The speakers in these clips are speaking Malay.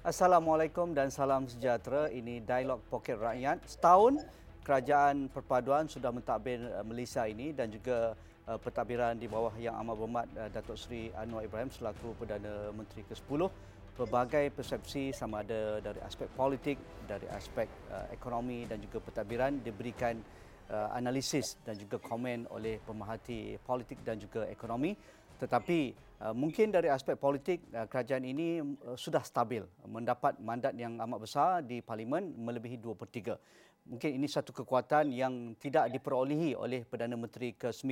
Assalamualaikum dan salam sejahtera. Ini Dialog Poket Rakyat. Setahun Kerajaan Perpaduan sudah mentadbir Malaysia ini dan juga pentadbiran di bawah Yang Amat Berhormat Datuk Seri Anwar Ibrahim selaku Perdana Menteri ke-10. Pelbagai persepsi sama ada dari aspek politik, dari aspek ekonomi dan juga pentadbiran diberikan analisis dan juga komen oleh pemerhati politik dan juga ekonomi. Tetapi mungkin dari aspek politik, kerajaan ini sudah stabil, mendapat mandat yang amat besar di Parlimen melebihi 2/3. Mungkin ini satu kekuatan yang tidak diperolehi oleh Perdana Menteri ke-9,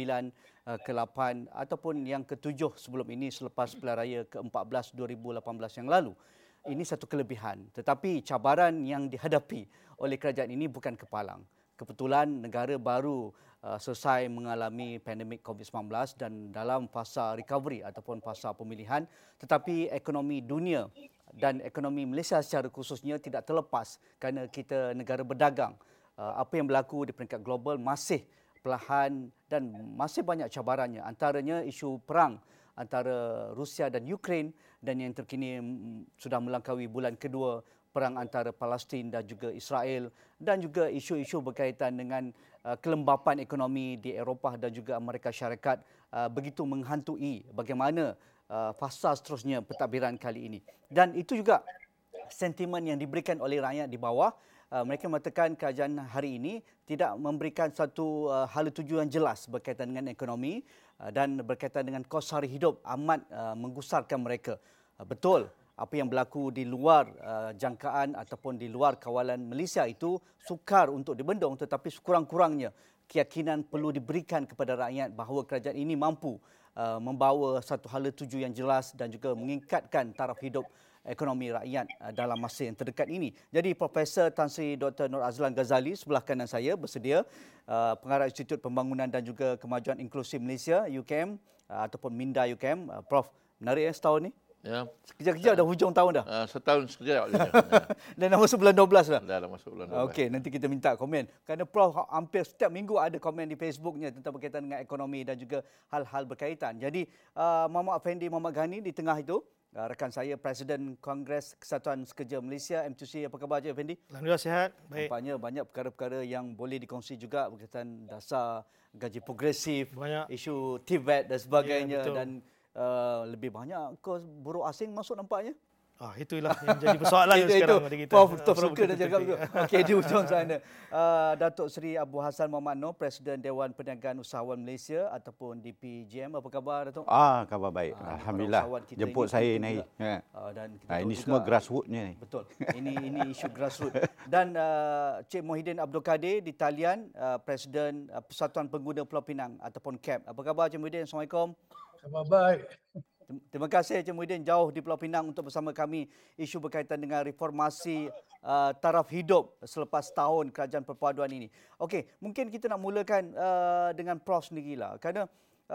ke-8 ataupun yang ke-7 sebelum ini selepas pilihan raya ke-14 2018 yang lalu. Ini satu kelebihan. Tetapi cabaran yang dihadapi oleh kerajaan ini bukan kepalang. Kebetulan negara baru selesai mengalami pandemik COVID-19 dan dalam fasa recovery ataupun fasa pemulihan, tetapi ekonomi dunia dan ekonomi Malaysia secara khususnya tidak terlepas kerana kita negara berdagang. Apa yang berlaku di peringkat global masih perlahan dan masih banyak cabarannya. Antaranya isu perang antara Rusia dan Ukraine dan yang terkini sudah melangkaui bulan kedua perang antara Palestin dan juga Israel dan juga isu-isu berkaitan dengan kelembapan ekonomi di Eropah dan juga Amerika Syarikat begitu menghantui bagaimana fasa seterusnya pentadbiran kali ini. Dan itu juga sentimen yang diberikan oleh rakyat di bawah. Mereka mengatakan kerajaan hari ini tidak memberikan satu hala tuju yang jelas berkaitan dengan ekonomi dan berkaitan dengan kos sara hidup amat menggusarkan mereka. Betul, apa yang berlaku di luar jangkaan ataupun di luar kawalan Malaysia itu sukar untuk dibendung, tetapi sekurang-kurangnya keyakinan perlu diberikan kepada rakyat bahawa kerajaan ini mampu membawa satu hala tuju yang jelas dan juga meningkatkan taraf hidup ekonomi rakyat dalam masa yang terdekat ini. Jadi Profesor Tan Sri Dr. Nur Azlan Ghazali sebelah kanan saya bersedia, Pengarah Institut Pembangunan dan juga Kemajuan Inklusif Malaysia UKM ataupun Minda UKM. Prof, menarik setahun ni. Ya. Sekejap-kejap dah hujung tahun dah. Setahun sekejap. Dan dah masuk bulan 12 dah. Dah masuk bulan 12. Okey, nanti kita minta komen. Kerana Prof hampir setiap minggu ada komen di Facebooknya tentang berkaitan dengan ekonomi dan juga hal-hal berkaitan. Jadi Muhammad Effendi Muhammad Ghani di tengah itu, rakan saya Presiden Kongres Kesatuan Sekerja Malaysia MTUC. Apa khabar Encik Effendi? Alhamdulillah sihat. Baik. Nampaknya banyak perkara-perkara yang boleh dikongsi juga berkaitan dasar gaji progresif, Banyak. isu TVET dan sebagainya, Ya, betul. dan lebih banyak kos buruh asing masuk nampaknya. Itulah yang jadi persoalan sekarang pada kita. Prof betul suka dah cakap tu. Okey, di hujung sana. Datuk Seri Abu Hassan Mohamad Noor, Presiden Dewan Perniagaan Usahawan Malaysia ataupun DPJM. Apa khabar Datuk? Khabar baik. Alhamdulillah. ini Jemput saya ni. dan kita Ini juga, semua grassroots-nya ni. Betul. Ini isu grassroots. Dan Cik Muhyiddin Abdul Kadir di talian, Presiden Persatuan Pengguna Pulau Pinang ataupun CAP. Apa khabar Cik Muhyiddin? Assalamualaikum. Khabar baik. Terima kasih Encik Muhyiddin jauh di Pulau Pinang untuk bersama kami isu berkaitan dengan reformasi taraf hidup selepas tahun Kerajaan Perpaduan ini. Okey, mungkin kita nak mulakan dengan Prof sendirilah. Kerana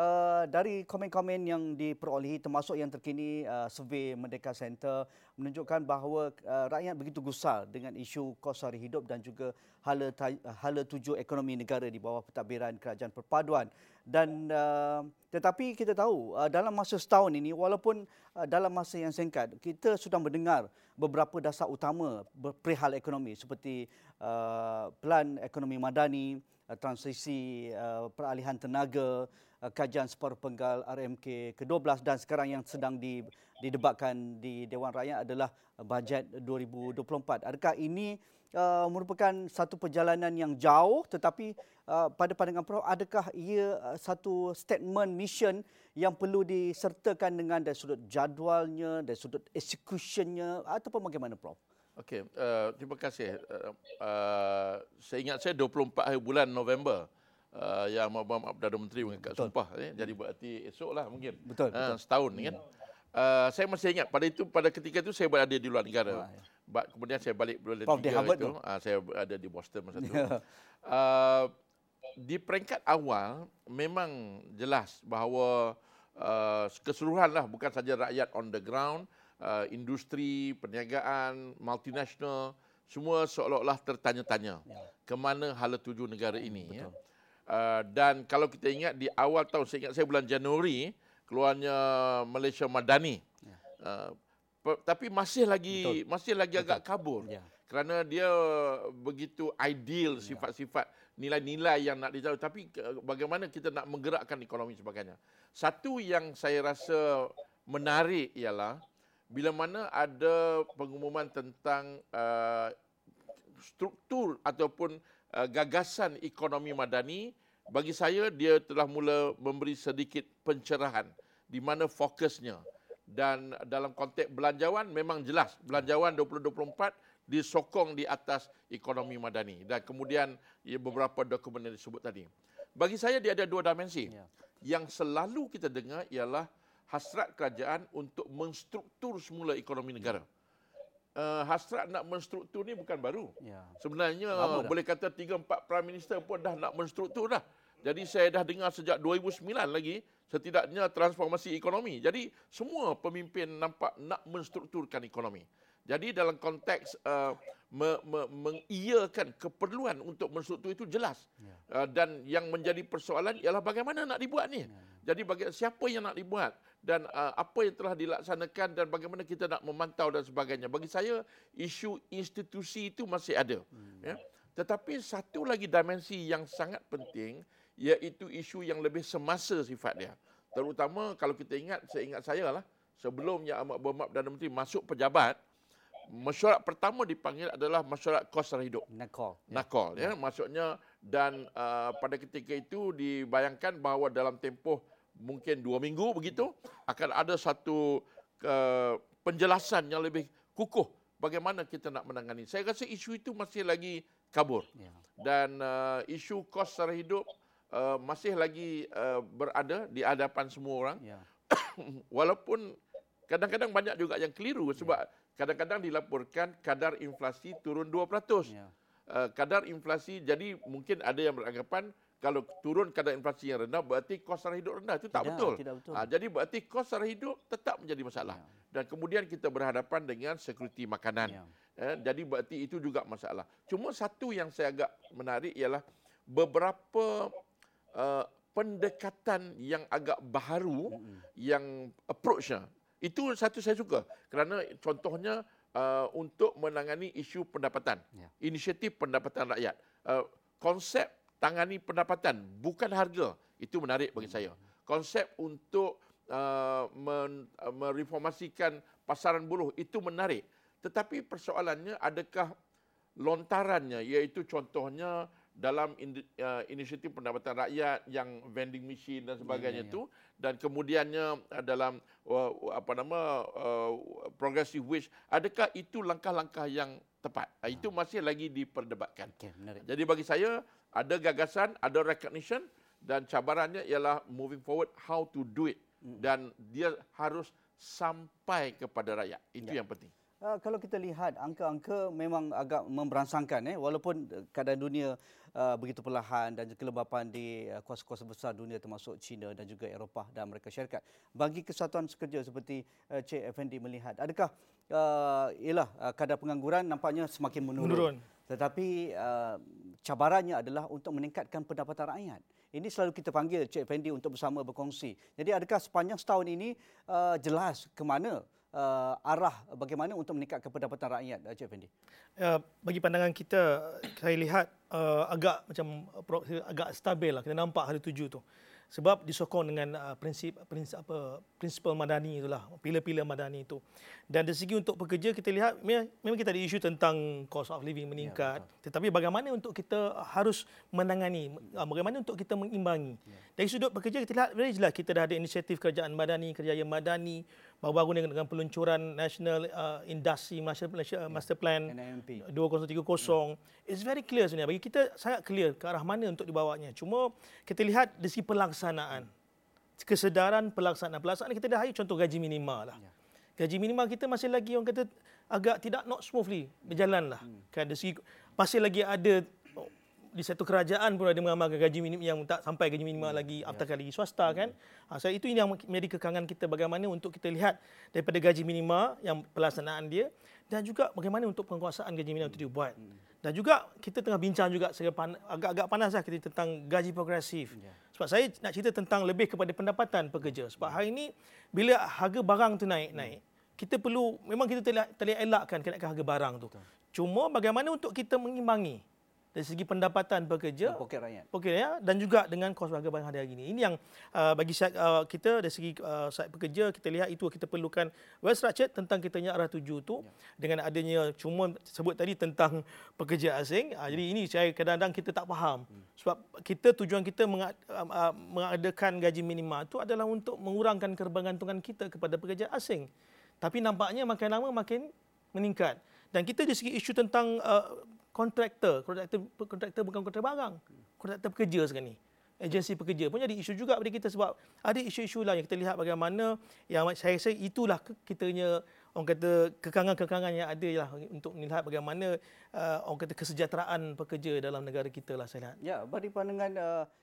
dari komen-komen yang diperolehi termasuk yang terkini survey Merdeka Center menunjukkan bahawa rakyat begitu gusar dengan isu kos sara hidup dan juga hala tuju ekonomi negara di bawah pentadbiran Kerajaan Perpaduan. Dan tetapi kita tahu dalam masa setahun ini, walaupun dalam masa yang singkat, kita sudah mendengar beberapa dasar utama perihal ekonomi seperti Pelan Ekonomi Madani, transisi peralihan tenaga, kajian separuh penggal RMK ke-12 dan sekarang yang sedang didebatkan di Dewan Rakyat adalah bajet 2024. Adakah ini merupakan satu perjalanan yang jauh, tetapi pada pandangan Prof, adakah ia satu statement mission yang perlu disertakan dengan dari sudut jadualnya, dari sudut executionnya ataupun bagaimana Prof? Okey, terima kasih. Saya ingat saya 24 hari bulan November yang Muhammad Perdana Menteri mengangkat sumpah. Jadi berarti esoklah mungkin. Betul. Setahun kan. Saya masih ingat pada ketika itu saya berada di luar negara. Kemudian saya balik bulan Prof, 3 di Harvard itu. tu? Saya ada di Boston masa itu. Di peringkat awal memang jelas bahawa keseluruhanlah, bukan saja rakyat on the ground, industri, perniagaan, multinasional, semua seolah-olah tertanya-tanya ke mana hala tuju negara ini. Ya. Dan kalau kita ingat di awal tahun, saya ingat saya bulan Januari, keluarnya Malaysia Madani. tapi masih lagi agak kabur. Ya. Kerana dia begitu ideal sifat-sifat nilai-nilai yang nak ditahu, tapi bagaimana kita nak menggerakkan ekonomi sebagainya. Satu yang saya rasa menarik ialah bila mana ada pengumuman tentang struktur ataupun gagasan ekonomi madani, bagi saya dia telah mula memberi sedikit pencerahan di mana fokusnya. Dan dalam konteks belanjawan memang jelas belanjawan 2024 disokong di atas ekonomi madani, dan kemudian beberapa dokumen yang disebut tadi. Bagi saya dia ada dua dimensi. Yang selalu kita dengar ialah hasrat kerajaan untuk menstruktur semula ekonomi negara. Hasrat nak menstruktur ni bukan baru. Sebenarnya boleh kata 3-4 Prime Minister pun dah nak menstruktur dah. Jadi saya dah dengar sejak 2009 lagi setidaknya transformasi ekonomi. Jadi semua pemimpin nampak nak menstrukturkan ekonomi. Jadi dalam konteks mengiyakan keperluan untuk menstruktur itu jelas. Dan yang menjadi persoalan ialah bagaimana nak dibuat ni. Jadi siapa yang nak dibuat dan apa yang telah dilaksanakan dan bagaimana kita nak memantau dan sebagainya. Bagi saya isu institusi itu masih ada. Ya. Tetapi satu lagi dimensi yang sangat penting iaitu isu yang lebih semasa sifat dia. Terutama kalau kita seingat saya lah, sebelum Yang Amat Berhormat Perdana Menteri masuk pejabat, mesyuarat pertama dipanggil adalah mesyuarat kos sara hidup. NAKOL. Ya. Maksudnya, dan pada ketika itu dibayangkan bahawa dalam tempoh mungkin 2 minggu begitu, akan ada satu penjelasan yang lebih kukuh bagaimana kita nak menangani. Saya rasa isu itu masih lagi kabur. Dan isu kos sara hidup masih lagi berada di hadapan semua orang. Walaupun kadang-kadang banyak juga yang keliru sebab kadang-kadang dilaporkan kadar inflasi turun 2%. Kadar inflasi, jadi mungkin ada yang beranggapan kalau turun kadar inflasi yang rendah berarti kos sara hidup rendah. Itu tak betul. Tidak betul. Jadi berarti kos sara hidup tetap menjadi masalah. Dan kemudian kita berhadapan dengan sekuriti makanan. Jadi berarti itu juga masalah. Cuma satu yang saya agak menarik ialah beberapa pendekatan yang agak baharu yang approach-nya. Itu satu saya suka. Kerana contohnya untuk menangani isu pendapatan. Inisiatif pendapatan rakyat. Konsep tangani pendapatan, bukan harga. Itu menarik bagi saya. Konsep untuk mereformasikan pasaran buruh, itu menarik. Tetapi persoalannya adakah lontarannya, iaitu contohnya dalam inisiatif pendapatan rakyat yang vending machine dan sebagainya itu, dan kemudiannya dalam progressive wage, adakah itu langkah-langkah yang tepat? Itu masih lagi diperdebatkan. Jadi bagi saya ada gagasan, ada recognition, dan cabarannya ialah moving forward how to do it, dan dia harus sampai kepada rakyat. Itu yang penting. Kalau kita lihat angka-angka memang agak memberangsangkan, walaupun keadaan dunia begitu perlahan dan kelebapan di kuasa-kuasa besar dunia termasuk China dan juga Eropah dan Amerika Syarikat. Bagi kesatuan sekerja seperti Cik Effendi melihat, adakah kadar pengangguran nampaknya semakin menurun. Tetapi cabarannya adalah untuk meningkatkan pendapatan rakyat. Ini selalu kita panggil Cik Effendi untuk bersama berkongsi. Jadi adakah sepanjang setahun ini jelas ke mana arah bagaimana untuk meningkatkan pendapatan rakyat, Cik Effendi? Bagi pandangan kita, saya lihat agak stabil lah. Kita nampak hari 7 tu. Sebab disokong dengan prinsipal madani itulah, pilar-pilar madani itu. Dan dari segi untuk pekerja kita lihat memang kita ada isu tentang cost of living meningkat. Tetapi bagaimana untuk kita harus menangani, bagaimana untuk kita mengimbangi. Dari sudut pekerja kita lihat very jelas kita dah ada inisiatif kerajaan madani, kerjaya madani, baru-baru dengan peluncuran National Industry Master Plan 2030. It's very clear sebenarnya. Bagi kita sangat clear ke arah mana untuk dibawanya. Cuma kita lihat dari segi pelaksanaan. Kesedaran pelaksanaan. Pelaksanaan kita dah contoh gaji minima lah. Gaji minima kita masih lagi orang kata agak tidak not smoothly berjalan lah. Kan dari segi masih lagi ada di satu kerajaan pun ada mengamalkan gaji minimum yang tak sampai gaji minima lagi, apatah lagi swasta kan. So itu yang menjadi kekangan kita bagaimana untuk kita lihat daripada gaji minima yang pelaksanaan dia dan juga bagaimana untuk penguasaan gaji minima itu dibuat. Dan juga kita tengah bincang juga agak-agak panas lah kita tentang gaji progresif. Sebab saya nak cerita tentang lebih kepada pendapatan pekerja. Sebab hari ini bila harga barang tu naik, kita perlu, memang kita terlihat elakkan kenaikan harga barang tu. Cuma bagaimana untuk kita mengimbangi dari segi pendapatan pekerja, poket rakyat, dan juga dengan kos harga barang hari ini. Ini yang bagi kita dari segi side pekerja, kita lihat itu kita perlukan well structured tentang kitanya arah tuju tu, dengan adanya cuma sebut tadi tentang pekerja asing. Jadi ini saya kadang-kadang kita tak faham. Sebab tujuan kita mengadakan gaji minima itu adalah untuk mengurangkan kebergantungan kita kepada pekerja asing. Tapi nampaknya makin lama makin meningkat. Dan kita dari segi isu tentang kontraktor bukan kontrak barang, kontraktor pekerja sekarang ni. Agensi pekerja pun jadi isu juga pada kita, sebab ada isu-isu lain yang kita lihat bagaimana yang saya rasa itulah kitanya orang kata kekangan-kekangan yang ada lah untuk melihat bagaimana orang kata kesejahteraan pekerja dalam negara kita lah saya lihat. Ya, bagi pandangan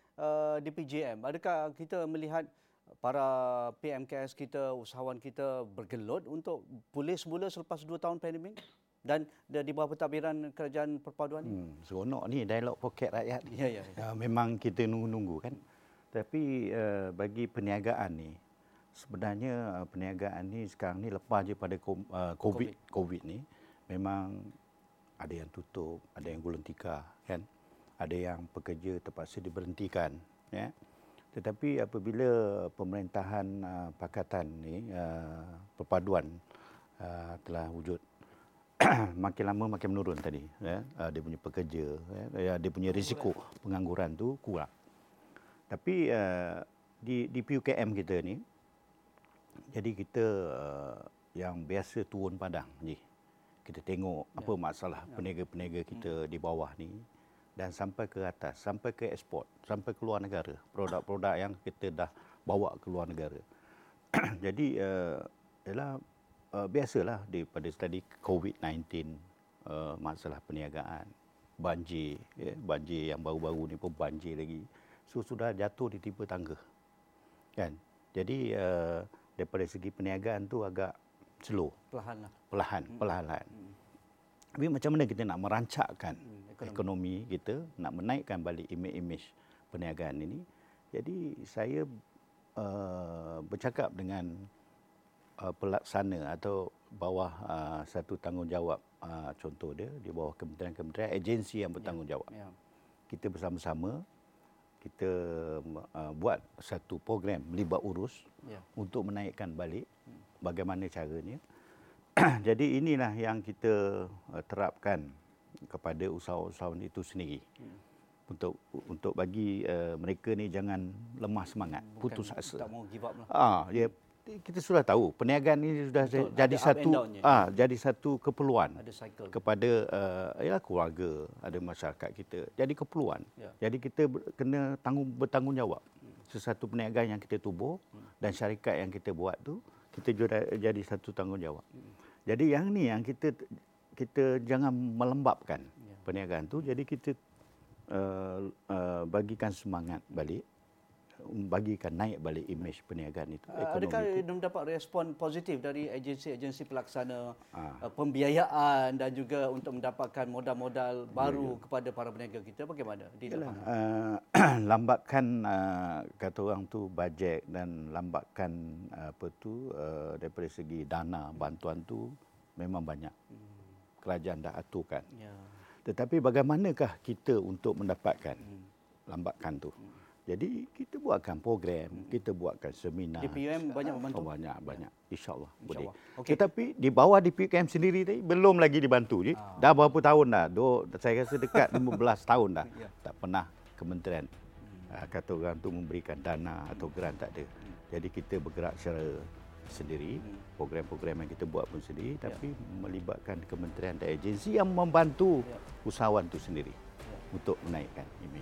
DPJM, adakah kita melihat para PMKS kita, usahawan kita bergelut untuk pulih semula selepas 2 tahun pandemik? Dan di bawah pentadbiran kerajaan perpaduan ini. Seronok ni dialog poket rakyat. Ya. Memang kita nunggu-nunggu kan. Tapi bagi perniagaan ni, sebenarnya perniagaan ni sekarang ni lepas je pada COVID ni, memang ada yang tutup, ada yang gulung tikar kan. Ada yang pekerja terpaksa diberhentikan ya. Tetapi apabila pemerintahan pakatan ni perpaduan telah wujud, makin lama makin menurun tadi ya. Dia punya pekerja ya, dia punya risiko pengangguran tu kurang. Tapi di PUKM kita ni, jadi kita yang biasa turun padang je, kita tengok apa masalah peniaga-peniaga kita di bawah ni, dan sampai ke atas, sampai ke ekspor, sampai ke luar negara, produk-produk yang kita dah bawa ke luar negara. Jadi ialah biasalah daripada tadi COVID-19, masalah perniagaan, banjir, banjir yang baru-baru ni pun banjir lagi. So sudah jatuh di tiba tangga. Kan? Jadi daripada segi perniagaan tu agak slow. Perlahan. Tapi macam mana kita nak merancakkan ekonomi kita, nak menaikkan balik imej perniagaan ini. Jadi saya bercakap dengan pelaksana atau bawah satu tanggungjawab, contoh dia di bawah kementerian-kementerian, agensi yang bertanggungjawab. Kita bersama-sama kita buat satu program melibat urus untuk menaikkan balik bagaimana caranya. Jadi inilah yang kita terapkan kepada usahawan itu sendiri. Untuk bagi mereka ni jangan lemah semangat, putus asa. Tak mau give up lah. Kita sudah tahu perniagaan ini sudah jadi satu keperluan kepada keluarga, ada masyarakat kita. Jadi keperluan. Jadi kita kena bertanggungjawab. Sesuatu perniagaan yang kita tubuh dan syarikat yang kita buat tu, kita juga jadi satu tanggungjawab. Jadi yang ni yang kita jangan melembabkan perniagaan tu. Jadi kita bagikan semangat balik, bagikan naik balik imej perniagaan itu. Adakah mendapat respon positif dari agensi-agensi pelaksana pembiayaan dan juga untuk mendapatkan modal-modal baru kepada para peniaga kita? Bagaimana di lapangan? Lambatkan kata orang tu bajet dan lambatkan daripada segi dana bantuan tu memang banyak. Kerajaan dah aturkan. Tetapi bagaimanakah kita untuk mendapatkan lambatkan tu? Jadi kita buatkan program, kita buatkan seminar. DPUM banyak membantu? Banyak. InsyaAllah boleh. Okay. Tetapi di bawah DPUM sendiri tadi belum lagi dibantu. Dah berapa tahun dah? Saya rasa dekat 15 tahun dah. Tak pernah kementerian kata orang tu memberikan dana atau grant, tak ada. Jadi kita bergerak secara sendiri, program-program yang kita buat pun sendiri, tapi melibatkan kementerian dan agensi yang membantu usahawan itu sendiri untuk menaikkan imej.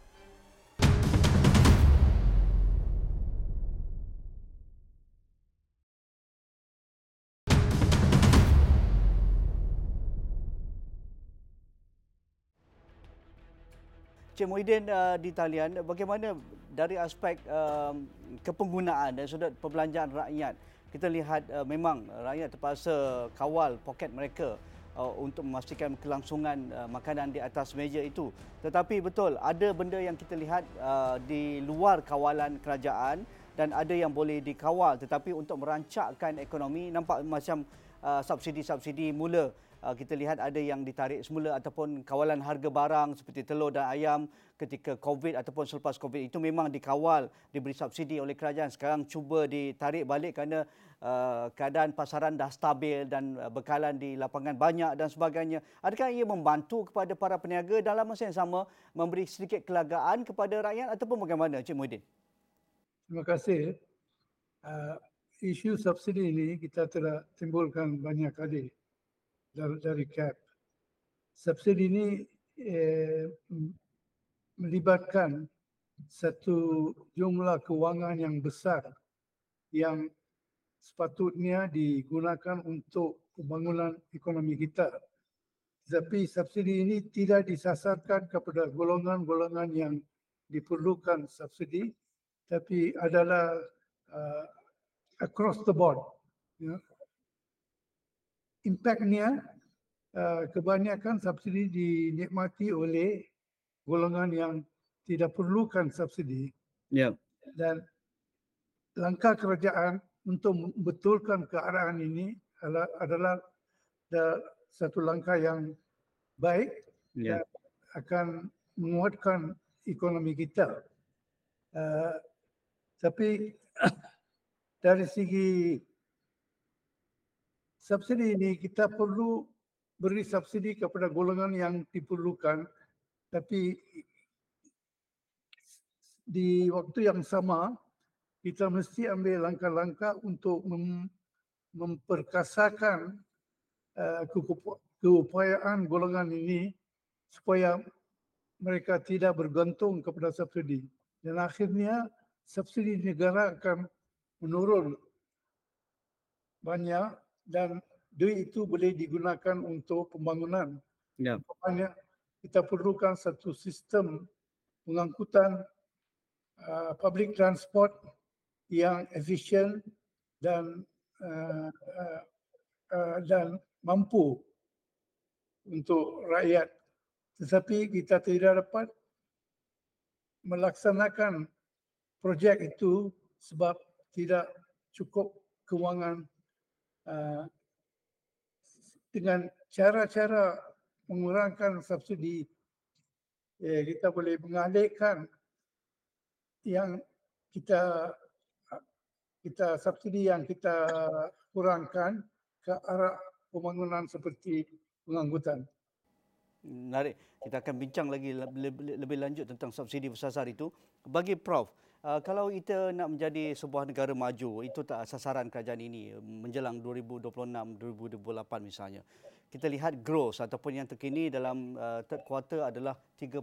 Cik Muhyiddin di talian, bagaimana dari aspek kepenggunaan dan sudut perbelanjaan rakyat? Kita lihat memang rakyat terpaksa kawal poket mereka untuk memastikan kelangsungan makanan di atas meja itu. Tetapi betul, ada benda yang kita lihat di luar kawalan kerajaan dan ada yang boleh dikawal, tetapi untuk merancakkan ekonomi nampak macam subsidi-subsidi mula kita lihat ada yang ditarik semula ataupun kawalan harga barang seperti telur dan ayam ketika COVID ataupun selepas COVID itu memang dikawal, diberi subsidi oleh kerajaan. Sekarang cuba ditarik balik kerana keadaan pasaran dah stabil dan bekalan di lapangan banyak dan sebagainya. Adakah ia membantu kepada para peniaga dalam masa yang sama memberi sedikit kelegaan kepada rakyat ataupun bagaimana, Cik Muhyiddin? Terima kasih. Isu subsidi ini kita telah timbulkan banyak kali dari CAP. Subsidi ini melibatkan satu jumlah kewangan yang besar yang sepatutnya digunakan untuk pembangunan ekonomi kita. Tetapi subsidi ini tidak disasarkan kepada golongan-golongan yang diperlukan subsidi, tapi adalah across the board. Ya. Impaknya kebanyakan subsidi dinikmati oleh golongan yang tidak perlukan subsidi. Ya. Dan langkah kerajaan untuk membetulkan keadaan ini adalah satu langkah yang baik dan akan menguatkan ekonomi kita. Tapi dari segi subsidi ini kita perlu beri subsidi kepada golongan yang diperlukan, tapi di waktu yang sama kita mesti ambil langkah-langkah untuk memperkasakan keupayaan golongan ini supaya mereka tidak bergantung kepada subsidi. Dan akhirnya subsidi negara akan menurun banyak dan duit itu boleh digunakan untuk pembangunan. Ya. Makanya kita perlukan satu sistem pengangkutan public transport yang efisien dan mampu untuk rakyat. Tetapi kita tidak dapat melaksanakan projek itu sebab tidak cukup kewangan. Dengan cara-cara mengurangkan subsidi, kita boleh mengalihkan yang kita subsidi yang kita kurangkan ke arah pembangunan seperti pengangkutan. Menarik. Kita akan bincang lagi lebih lanjut tentang subsidi bersasar itu. Bagi Prof, kalau kita nak menjadi sebuah negara maju, itu tak sasaran kerajaan ini menjelang 2026-2028 misalnya. Kita lihat growth ataupun yang terkini dalam third quarter adalah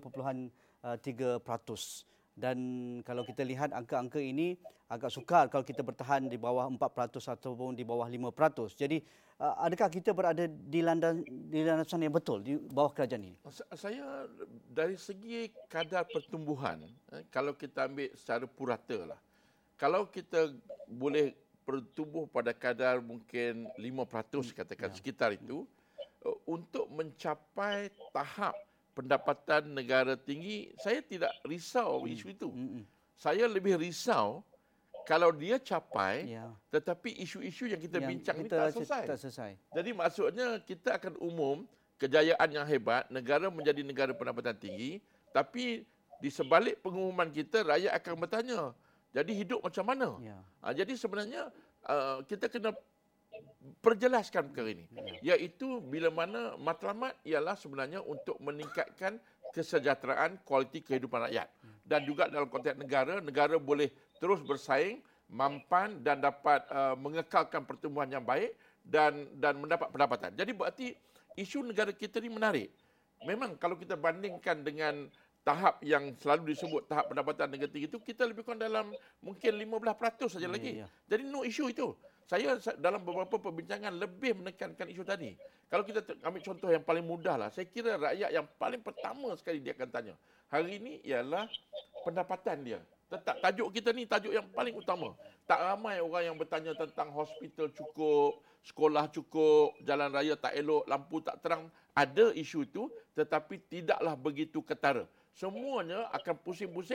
3.3%. Dan kalau kita lihat angka-angka ini agak sukar kalau kita bertahan di bawah 4% ataupun di bawah 5%. Jadi adakah kita berada di landasan yang betul di bawah kerajaan ini? Saya dari segi kadar pertumbuhan, kalau kita ambil secara purata lah. Kalau kita boleh bertumbuh pada kadar mungkin 5% katakan sekitar itu, untuk mencapai tahap pendapatan negara tinggi, saya tidak risau isu itu. Saya lebih risau kalau dia capai, tetapi isu-isu yang kita bincang ini tak selesai. Jadi maksudnya kita akan umum kejayaan yang hebat, negara menjadi negara pendapatan tinggi, tapi di sebalik pengumuman kita, rakyat akan bertanya, jadi hidup macam mana? Jadi sebenarnya kita kena perjelaskan perkara ini, iaitu bila mana matlamat ialah sebenarnya untuk meningkatkan kesejahteraan kualiti kehidupan rakyat, dan juga dalam konteks negara boleh terus bersaing, mampan dan dapat mengekalkan pertumbuhan yang baik dan mendapat pendapatan. Jadi berarti isu negara kita ini menarik. Memang kalau kita bandingkan dengan tahap yang selalu disebut tahap pendapatan negara tinggi itu, kita lebih kurang dalam mungkin 15% saja lagi. Jadi no isu itu. Saya dalam beberapa perbincangan lebih menekankan isu tadi. Kalau kita ambil contoh yang paling mudah lah, saya kira rakyat yang paling pertama sekali dia akan tanya hari ini ialah pendapatan dia. Tetap tajuk kita ni tajuk yang paling utama. Tak ramai orang yang bertanya tentang hospital cukup, sekolah cukup, jalan raya tak elok, lampu tak terang. Ada isu itu, tetapi tidaklah begitu ketara. Semuanya akan pusing-pusing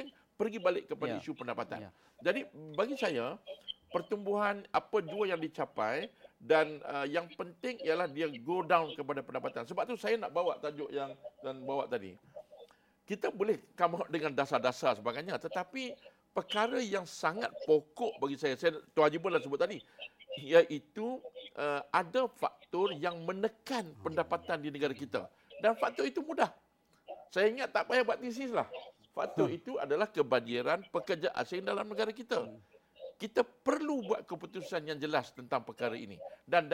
pergi balik kepada isu pendapatan. Jadi bagi saya, pertumbuhan apa jua yang dicapai dan yang penting ialah dia go down kepada pendapatan. Sebab tu saya nak bawa tajuk yang dan bawa tadi. Kita boleh come out dengan dasar-dasar sebagainya, tetapi perkara yang sangat pokok bagi saya Tuan Haji pun dah sebut tadi, iaitu ada faktor yang menekan pendapatan di negara kita. Dan faktor itu mudah. Saya ingat tak payah buat tesis lah. Faktor itu adalah kebanjiran pekerja asing dalam negara kita. Kita perlu buat keputusan yang jelas tentang perkara ini. Dan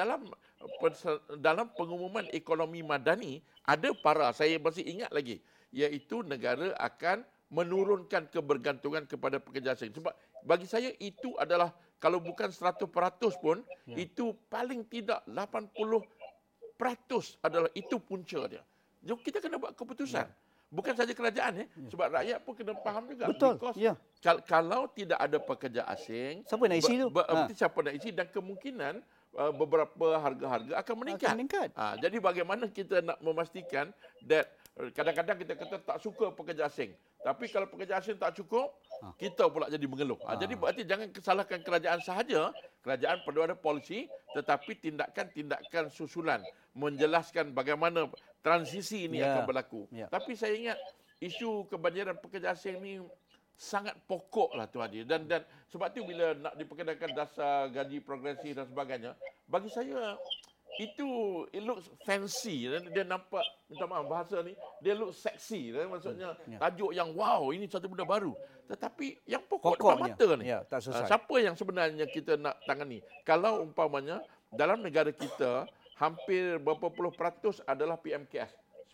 dalam pengumuman ekonomi madani, ada saya masih ingat lagi, iaitu negara akan menurunkan kebergantungan kepada pekerja asing. Sebab bagi saya itu adalah, kalau bukan 100% pun, itu paling tidak 80% adalah itu punca dia. Jadi kita kena buat keputusan. Bukan saja kerajaan, sebab rakyat pun kena faham juga. Betul. Kalau tidak ada pekerja asing, siapa nak isi tu? Siapa nak isi, dan kemungkinan beberapa harga-harga akan meningkat. Jadi bagaimana kita nak memastikan that kadang-kadang kita kata tak suka pekerja asing. Tapi kalau pekerja asing tak cukup, kita pula jadi mengeluh. Jadi berarti jangan salahkan kerajaan sahaja. Kerajaan perlu ada polisi, tetapi tindakan-tindakan susulan menjelaskan bagaimana transisi ini akan berlaku. Tapi saya ingat isu kebanjiran pekerja asing ni sangat pokok lah Tuan Haji. Dan sebab tu bila nak diperkenalkan dasar gaji progresif dan sebagainya, bagi saya itu it looks fancy. Dia nampak, minta maaf bahasa ni, dia look sexy. Maksudnya tajuk yang wow, ini satu benda baru. Tetapi yang pokok depan mata ni, tak selesai. siapa yang sebenarnya kita nak tangani? Kalau umpamanya dalam negara kita hampir berapa puluh peratus adalah PMKS,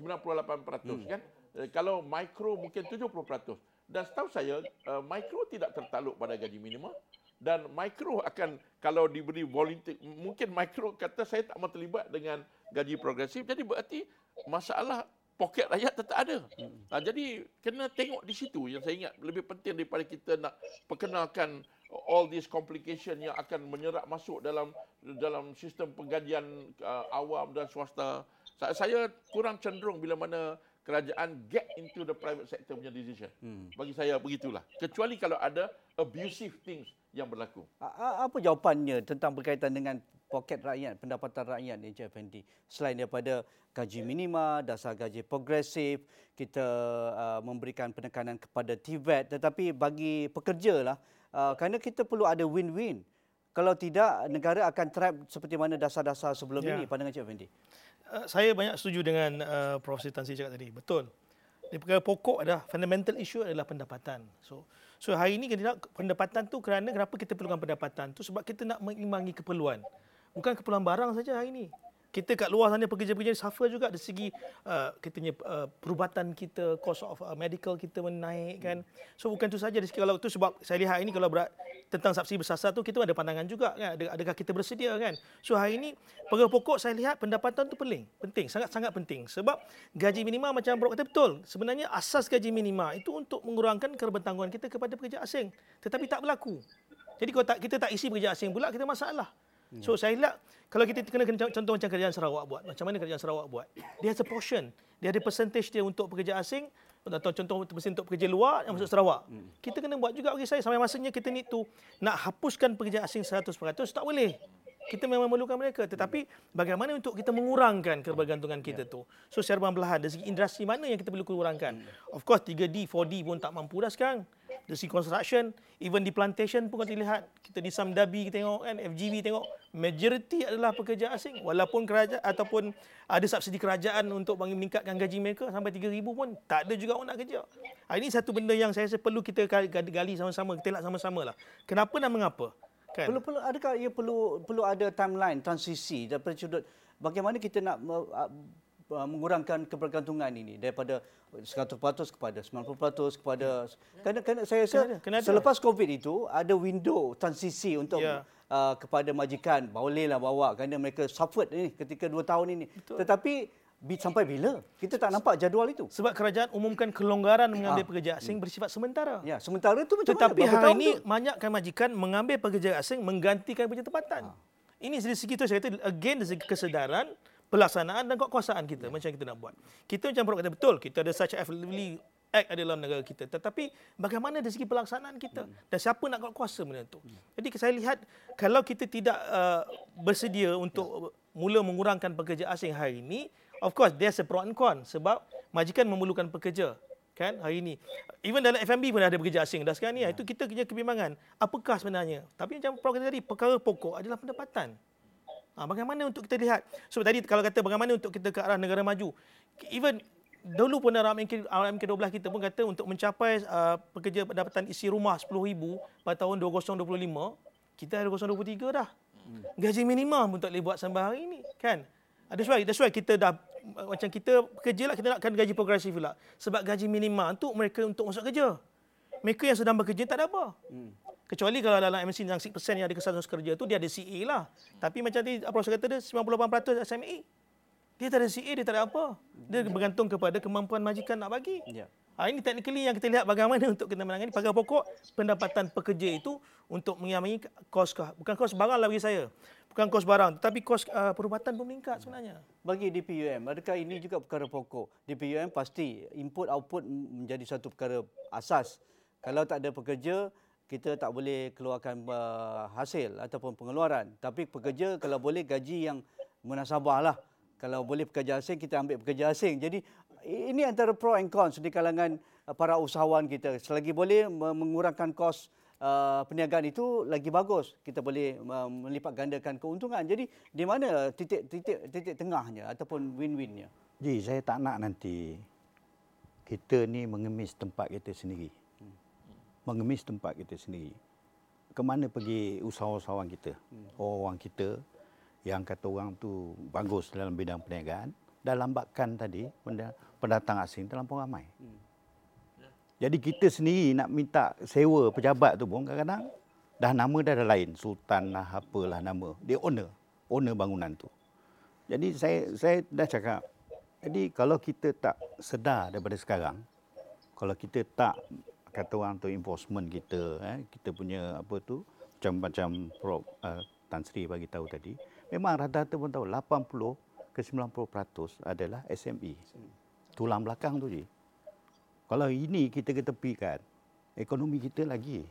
98% kan? Kalau mikro mungkin 70%. Dan setahu saya mikro tidak tertakluk pada gaji minimum. Dan mikro akan, kalau diberi volunteer, mungkin mikro kata saya tak mau terlibat dengan gaji progresif, jadi berarti masalah poket rakyat tetap ada. Jadi kena tengok di situ yang saya ingat lebih penting daripada kita nak perkenalkan all these complication yang akan menyerap masuk dalam sistem penggajian awam dan swasta. Saya kurang cenderung bila mana kerajaan get into the private sector punya decision. Bagi saya begitulah. Kecuali kalau ada abusive things yang berlaku. Apa jawapannya tentang berkaitan dengan poket rakyat, pendapatan rakyat ni, Encik Effendi? Selain daripada gaji minima, dasar gaji progresif, kita memberikan penekanan kepada TVET, tetapi bagi pekerja lah, kerana kita perlu ada win-win. Kalau tidak, negara akan trap seperti mana dasar-dasar sebelum ini, pandangan Encik Effendi. Saya banyak setuju dengan Prof. Sri Tan Sri cakap tadi. Betul. Di perkara pokok adalah fundamental issue adalah pendapatan. So hari ini pendapatan tu kenapa kita perlukan pendapatan tu? Sebab kita nak mengimbangi keperluan. Bukan keperluan barang saja hari ini. Kita kat luar sana pekerja-pekerja suffer juga dari segi kitanya perubatan kita, cost of medical kita menaik kan. So bukan tu saja, kalau tu sebab saya lihat ini kalau tentang subsidi bersasar tu kita ada pandangan juga kan. Adakah kita bersedia kan. So hari ini perkara pokok saya lihat pendapatan tu penting, sangat-sangat penting. Sebab gaji minima macam Bro kata betul. Sebenarnya asas gaji minima itu untuk mengurangkan kebertanggungan kita kepada pekerja asing. Tetapi tak berlaku. Jadi kalau kita tak isi pekerja asing pula kita masalah. So saya lihat kalau kita kena contoh macam kerajaan Sarawak buat. Macam mana kerajaan Sarawak buat? Dia ada portion. Dia ada percentage dia untuk pekerja asing atau contoh untuk pekerja luar yang masuk Sarawak. Kita kena buat juga bagi saya. Sampai masanya kita need to nak hapuskan pekerja asing 100%, tak boleh. Kita memang memerlukan mereka. Tetapi bagaimana untuk kita mengurangkan kebergantungan kita tu? So secara perlahan dari segi industri mana yang kita perlu kurangkan? Of course 3D, 4D pun tak mampu dah sekarang. Dari segi construction, even di plantation pun kita lihat, kita di Samdabi kita tengok kan, FGV tengok, majority adalah pekerja asing. Walaupun kerajaan ataupun ada subsidi kerajaan untuk meningkatkan gaji mereka sampai 3,000 pun tak ada juga orang nak kerja. Ini satu benda yang saya rasa perlu kita gali sama-sama, kita lihat sama-sama lah. Kenapa dan mengapa? Kan? Adakah ia perlu ada timeline transisi daripada sudut bagaimana kita nak mengurangkan kebergantungan ini daripada 100% kepada 90% kepada kerana saya rasa selepas COVID itu ada window transisi untuk kepada majikan bolehlah bawa kerana mereka suffered ini ketika 2 tahun ini. Betul. Tetapi sampai bila? Kita tak nampak jadual itu. Sebab kerajaan umumkan kelonggaran mengambil pekerja asing bersifat sementara. Ya, sementara itu macam tetapi mana? Hari ini banyakkan majikan mengambil pekerja asing menggantikan pekerja tempatan. Ini dari segi itu saya kata again dari segi kesedaran, pelaksanaan dan kekuasaan kita macam kita nak buat. Kita macam Prof kata betul, kita ada such act ada dalam negara kita. Tetapi bagaimana dari segi pelaksanaan kita dan siapa nak kuasa benda itu. Jadi saya lihat kalau kita tidak bersedia untuk mula mengurangkan pekerja asing hari ini, of course there's a pro and con sebab majikan memerlukan pekerja. Kan hari ini even dalam F&B pun ada pekerja asing dah sekarang ni. Itu kita kerja kebimbangan apakah sebenarnya, tapi macam Prof kata tadi, perkara pokok adalah pendapatan. Bagaimana untuk kita lihat, sebab tadi kalau kata bagaimana untuk kita ke arah negara maju, even dulu pun RMK12 kita pun kata untuk mencapai pekerja pendapatan isi rumah 10,000 pada tahun 2025, kita ada 2023 dah. Gaji minimum pun tak boleh buat sampai hari ini, kan? That's why kita dah macam kita kerja lah, kita nakkan gaji progresif pula. Sebab gaji minimum tu mereka untuk masuk kerja. Mereka yang sedang bekerja tak ada apa. Kecuali kalau dalam MNC yang 6% yang ada kesalahan kerja tu dia ada CA lah. Tapi macam tadi Prof kata dia 98% SME. Dia tak ada CA, dia tak ada apa. Dia bergantung kepada kemampuan majikan nak bagi. Ini technically yang kita lihat bagaimana untuk kita menangani perkara pokok pendapatan pekerja itu untuk mengurangi kos, bukan kos barang lah bagi saya. Bukan kos barang, tetapi kos perubatan pun meningkat sebenarnya. Bagi DPUM, adakah ini juga perkara pokok? DPUM pasti input output menjadi satu perkara asas. Kalau tak ada pekerja, kita tak boleh keluarkan hasil ataupun pengeluaran. Tapi pekerja kalau boleh gaji yang munasabah lah. Kalau boleh pekerja asing, kita ambil pekerja asing. Jadi ini antara pro and cons di kalangan para usahawan kita. Selagi boleh mengurangkan kos perniagaan itu lagi bagus. Kita boleh melipat gandakan keuntungan. Jadi di mana titik tengahnya ataupun win-winnya? Ji, saya tak nak nanti kita ni mengemis tempat kita sendiri. Mengemis tempat kita sendiri. Kemana pergi usahawan kita? Orang kita yang kata orang tu bagus dalam bidang perniagaan, dah lambatkan tadi pendatang asing terlampau ramai. Jadi kita sendiri nak minta sewa pejabat tu pun kadang-kadang dah nama dah ada lain, sultan lah apalah nama. Dia owner bangunan tu. Jadi saya dah cakap, jadi kalau kita tak sedar daripada sekarang, kalau kita tak kata orang tu enforcement kita, kita punya apa tu macam Prof Tan Sri bagi tahu tadi, memang rata-rata pun tahu 80 ke 90% adalah SME. Tulang belakang tu je. Kalau ini kita ketepikan, ekonomi kita lagi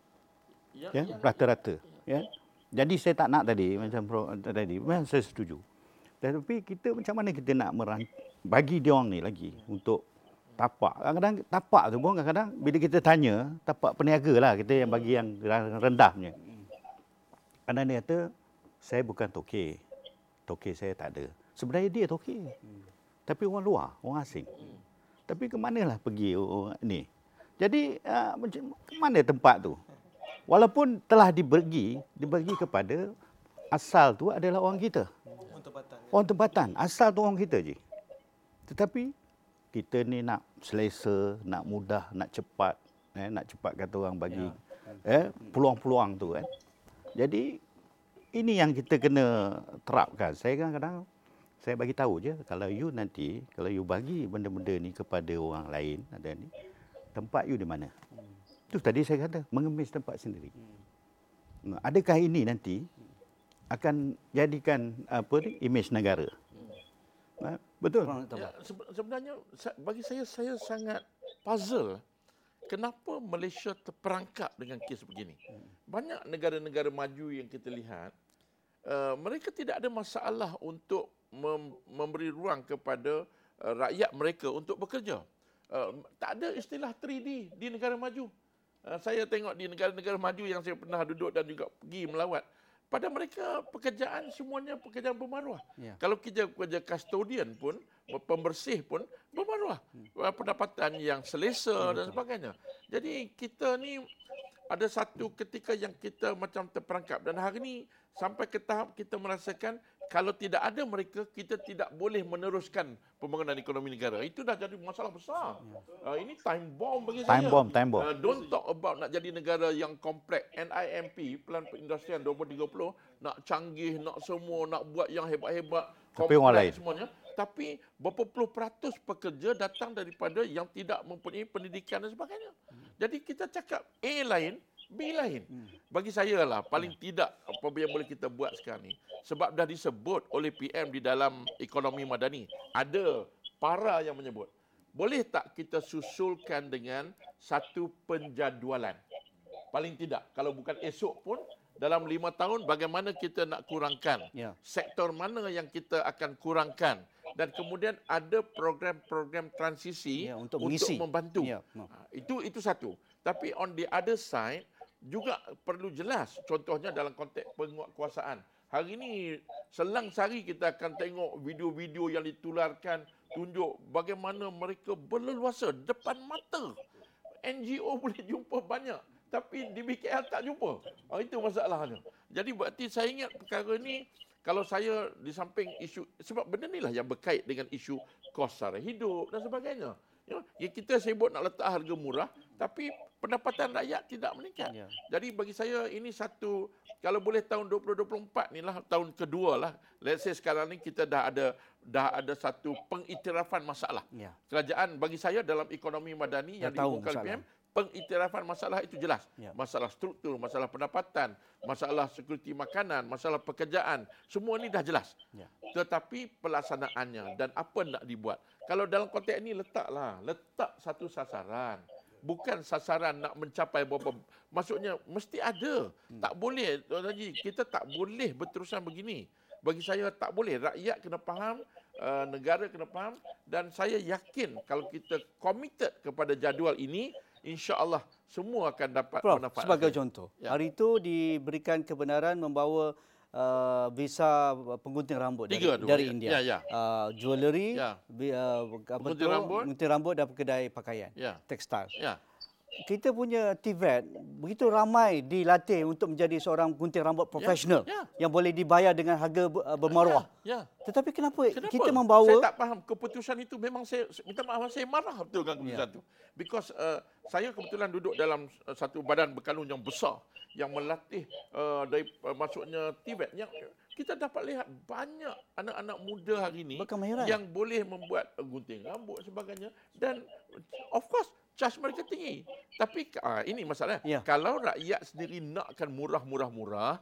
rata-rata. Ya. Jadi saya tak nak tadi macam Prof tadi, memang saya setuju. Tetapi kita macam mana kita nak bagi dia orang ni lagi untuk tapak. Kadang-kadang tapak tu pun kadang-kadang bila kita tanya, tapak peniaga lah kita yang bagi yang rendahnya. Kadang dia kata, saya bukan tokey. Tokey saya tak ada. Sebenarnya dia tokey. Tapi orang luar, orang asing. Tapi ke manalah pergi ni. Jadi ke mana tempat tu? Walaupun telah dibagi kepada asal tu adalah orang kita. Orang tempatan. Asal tu orang kita je. Tetapi kita ni nak selesa, nak mudah, nak cepat. Nak cepat kata orang bagi peluang-peluang tu kan. Jadi ini yang kita kena terapkan. Saya kadang-kadang saya bagi tahu je, kalau you bagi benda-benda ni kepada orang lain, ada ni, tempat you di mana? Itu tadi saya kata, mengemis tempat sendiri. Adakah ini nanti akan jadikan imej negara? Betul. Ya, sebenarnya bagi saya sangat puzzle. Kenapa Malaysia terperangkap dengan kes begini? Banyak negara-negara maju yang kita lihat, mereka tidak ada masalah untuk memberi ruang kepada rakyat mereka untuk bekerja. Tak ada istilah 3D di negara maju. Saya tengok di negara-negara maju yang saya pernah duduk dan juga pergi melawat. Pada mereka pekerjaan semuanya pekerjaan bermaruah. Kalau kerja custodian pun, pembersih pun bermaruah. Pendapatan yang selesa dan sebagainya. Jadi kita ni ada satu ketika yang kita macam terperangkap. Dan hari ini sampai ke tahap kita merasakan kalau tidak ada mereka, kita tidak boleh meneruskan pembangunan ekonomi negara. Itu dah jadi masalah besar. Ini time bomb bagi saya. Time bomb. Don't talk about nak jadi negara yang kompleks. NIMP, Plan Perindustrian 2030, nak canggih, nak semua, nak buat yang hebat-hebat. Tapi orang lain. Semuanya. Tapi berapa puluh peratus pekerja datang daripada yang tidak mempunyai pendidikan dan sebagainya. Jadi kita cakap A lain, B lain. Bagi saya lah, paling tidak apa yang boleh kita buat sekarang ni. Sebab dah disebut oleh PM di dalam ekonomi madani. Ada para yang menyebut boleh tak kita susulkan dengan satu penjadualan? Paling tidak, kalau bukan esok pun, dalam 5 tahun bagaimana kita nak kurangkan, Ya. sektor mana yang kita akan kurangkan, dan kemudian ada program-program transisi Ya, untuk untuk mengisi. membantu. Ya. Itu satu. Tapi on the other side juga perlu jelas, contohnya dalam konteks penguatkuasaan. Hari ini selang sehari kita akan tengok video-video yang ditularkan tunjuk bagaimana mereka berleluasa depan mata. NGO boleh jumpa banyak, tapi di BKL tak jumpa. Itu masalahnya. Jadi berarti saya ingat perkara ni, kalau saya di samping isu, sebab benda ni lah yang berkait dengan isu kos sara hidup dan sebagainya. Kita sibuk nak letak harga murah, tapi pendapatan rakyat tidak meningkat. Ya. Jadi bagi saya ini satu, kalau boleh tahun 2024 ni lah tahun kedua lah. Let's say sekarang ni kita dah ada satu pengiktirafan masalah. Ya. Kerajaan bagi saya dalam ekonomi madani yang Dah tahu diumumkan masalah. PM, pengiktirafan masalah itu jelas. Ya. Masalah struktur, masalah pendapatan, masalah sekuriti makanan, masalah pekerjaan, semua ni dah jelas. Ya. Tetapi pelaksanaannya dan apa nak dibuat. Kalau dalam konteks ini letak satu sasaran. Bukan sasaran nak mencapai berapa. Maksudnya mesti ada. Tak boleh, Tuan Haji, kita tak boleh berterusan begini. Bagi saya tak boleh. Rakyat kena faham, negara kena faham, dan saya yakin kalau kita committed kepada jadual ini, insya-Allah semua akan dapat Prof, manfaat. sebagai contoh, Ya. hari itu diberikan kebenaran membawa visa penggunting rambut Tiga tu. dari Ya, India. ya. Jewellery, Ya. gunting rambut. gunting rambut dan kedai pakaian, Ya. tekstil. Ya. Kita punya TVET begitu ramai dilatih untuk menjadi seorang gunting rambut profesional ya. yang boleh dibayar dengan harga bermaruah. Ya. Tetapi kenapa Kenapa? kita membawa Saya tak faham keputusan itu. Memang saya minta maaf, saya marah betul dengan keputusan itu. Because saya kebetulan duduk dalam satu badan berkanun yang besar yang melatih dari masuknya TVET, yang kita dapat lihat banyak anak-anak muda hari ini Berkemahiran. yang boleh membuat gunting rambut sebagainya, dan of course charge mereka tinggi. Tapi ini masalahnya. Ya. Kalau rakyat sendiri nakkan murah-murah,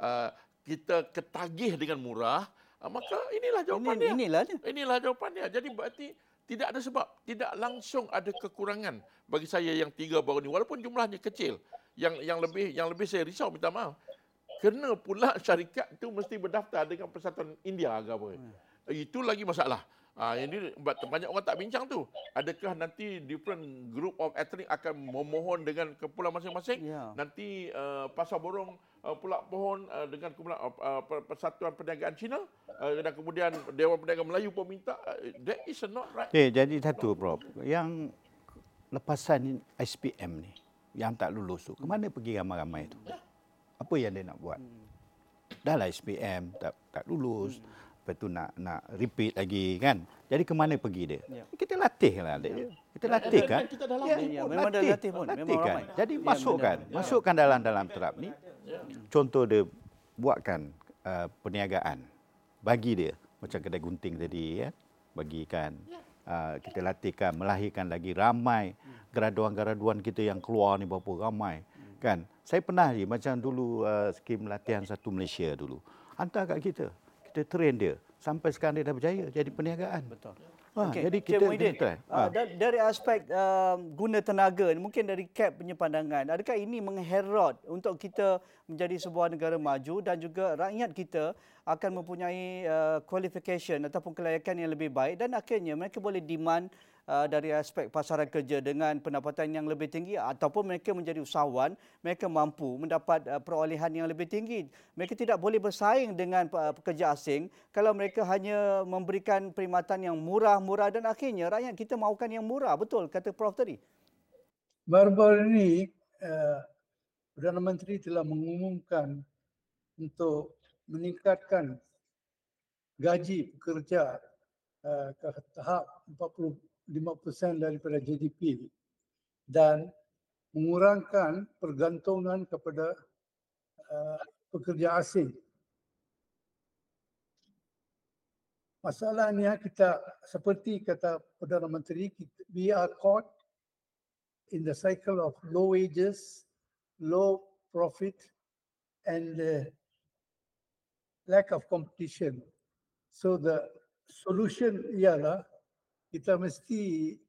kita ketagih dengan murah, maka inilah jawapan dia. inilah dia. Inilah jawapan dia. Jadi berarti tidak ada sebab. Tidak langsung ada kekurangan bagi saya yang 3 baru ni. Walaupun jumlahnya kecil. Yang lebih saya risau, minta maaf. Kena pula syarikat tu mesti berdaftar dengan Persatuan India ke apa. Itu lagi masalah. Ini banyak orang tak bincang tu. Adakah nanti different group of ethnic akan memohon dengan kumpulan masing-masing? Ya. Nanti Pasar Borong pula pohon dengan kumpulan Persatuan Perniagaan Cina, dan kemudian Dewan Perniagaan Melayu pun minta. That is not right. Okay, jadi satu Prof, yang lepasan SPM ni yang tak lulus tu, kemana pergi ramai-ramai tu? Apa yang dia nak buat? Dah lah SPM tak lulus. Lepas tu nak repeat lagi kan. Jadi ke mana pergi dia? Ya. Kita latih lah dia. Kita latih kan. Kita dah latih. Ya, memang dah latih pun. Memang kan. ramai. Jadi Ya, masukkan dalam terap ni. Contoh dia buatkan perniagaan. Bagi dia macam kedai gunting tadi kan. Bagikan. Kita latihkan, melahirkan lagi ramai graduan-graduan kita yang keluar ni berapa ramai. Kan. Saya pernah macam dulu skim latihan satu Malaysia dulu. Hantar kat kita. Kita train dia. Sampai sekarang dia dah berjaya jadi perniagaan. Betul. Jadi Encik kita Muhyiddin, try. dari aspek guna tenaga, mungkin dari CAP punya pandangan, adakah ini mengherod untuk kita menjadi sebuah negara maju dan juga rakyat kita akan mempunyai qualification ataupun kelayakan yang lebih baik dan akhirnya mereka boleh demand dari aspek pasaran kerja dengan pendapatan yang lebih tinggi ataupun mereka menjadi usahawan, mereka mampu mendapat perolehan yang lebih tinggi. Mereka tidak boleh bersaing dengan pekerja asing kalau mereka hanya memberikan perkhidmatan yang murah-murah dan akhirnya rakyat kita mahukan yang murah. Betul kata Prof tadi? Baru-baru ini Perdana Menteri telah mengumumkan untuk meningkatkan gaji pekerja ke tahap 45% daripada GDP dan mengurangkan pergantungan kepada pekerja asing. Masalahnya kita, seperti kata Perdana Menteri, we are caught in the cycle of low wages, low profit and lack of competition. So the solution ialah kita mesti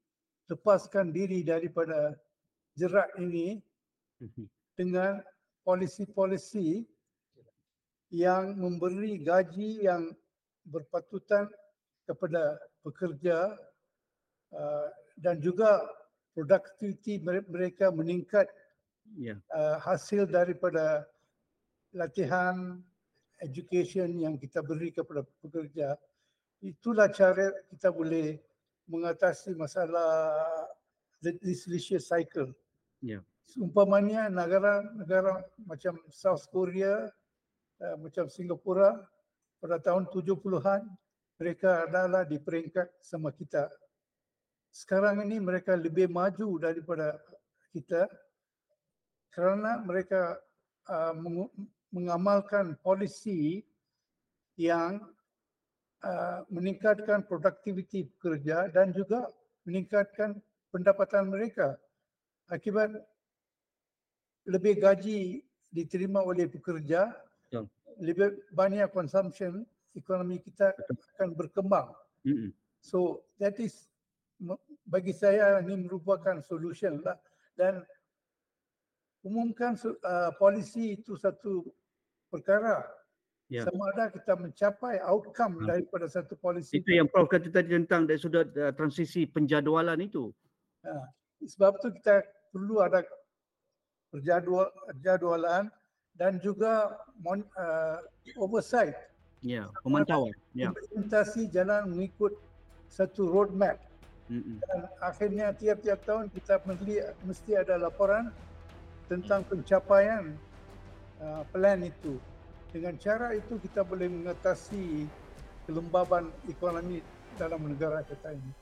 lepaskan diri daripada jerat ini dengan polisi-polisi yang memberi gaji yang berpatutan kepada pekerja dan juga produktiviti mereka meningkat hasil daripada latihan education yang kita beri kepada pekerja. Itulah cara kita boleh mengatasi masalah this vicious cycle. Umpamanya negara-negara macam South Korea, macam Singapura pada tahun 70-an mereka adalah di peringkat sama kita. Sekarang ini mereka lebih maju daripada kita kerana mereka mengamalkan polisi yang meningkatkan produktiviti pekerja dan juga meningkatkan pendapatan mereka. Akibat lebih gaji diterima oleh pekerja, lebih banyak consumption, ekonomi kita akan berkembang. So that is, bagi saya ini merupakan solution lah. Dan umumkan polisi itu satu perkara. Sama ada kita mencapai outcome daripada satu polisi. Itu yang Prof kata tadi tentang dari sudut transisi penjadualan itu. Sebab tu kita perlu ada perjadualan dan juga oversight. Pemantauan. Implementasi jalan mengikut satu roadmap. Dan akhirnya tiap-tiap tahun kita mesti ada laporan tentang pencapaian plan itu. Dengan cara itu kita boleh mengatasi kelembaban ekonomi dalam negara kita ini.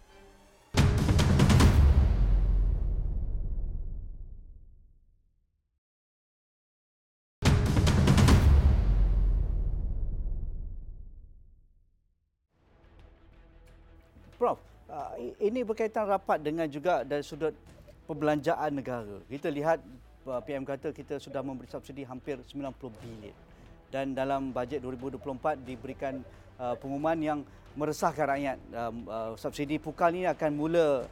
Prof, ini berkaitan rapat dengan juga dari sudut perbelanjaan negara. Kita lihat PM kata kita sudah memberi subsidi hampir 90 bilion. Dan dalam bajet 2024 diberikan pengumuman yang meresahkan rakyat. Subsidi pukal ini akan mula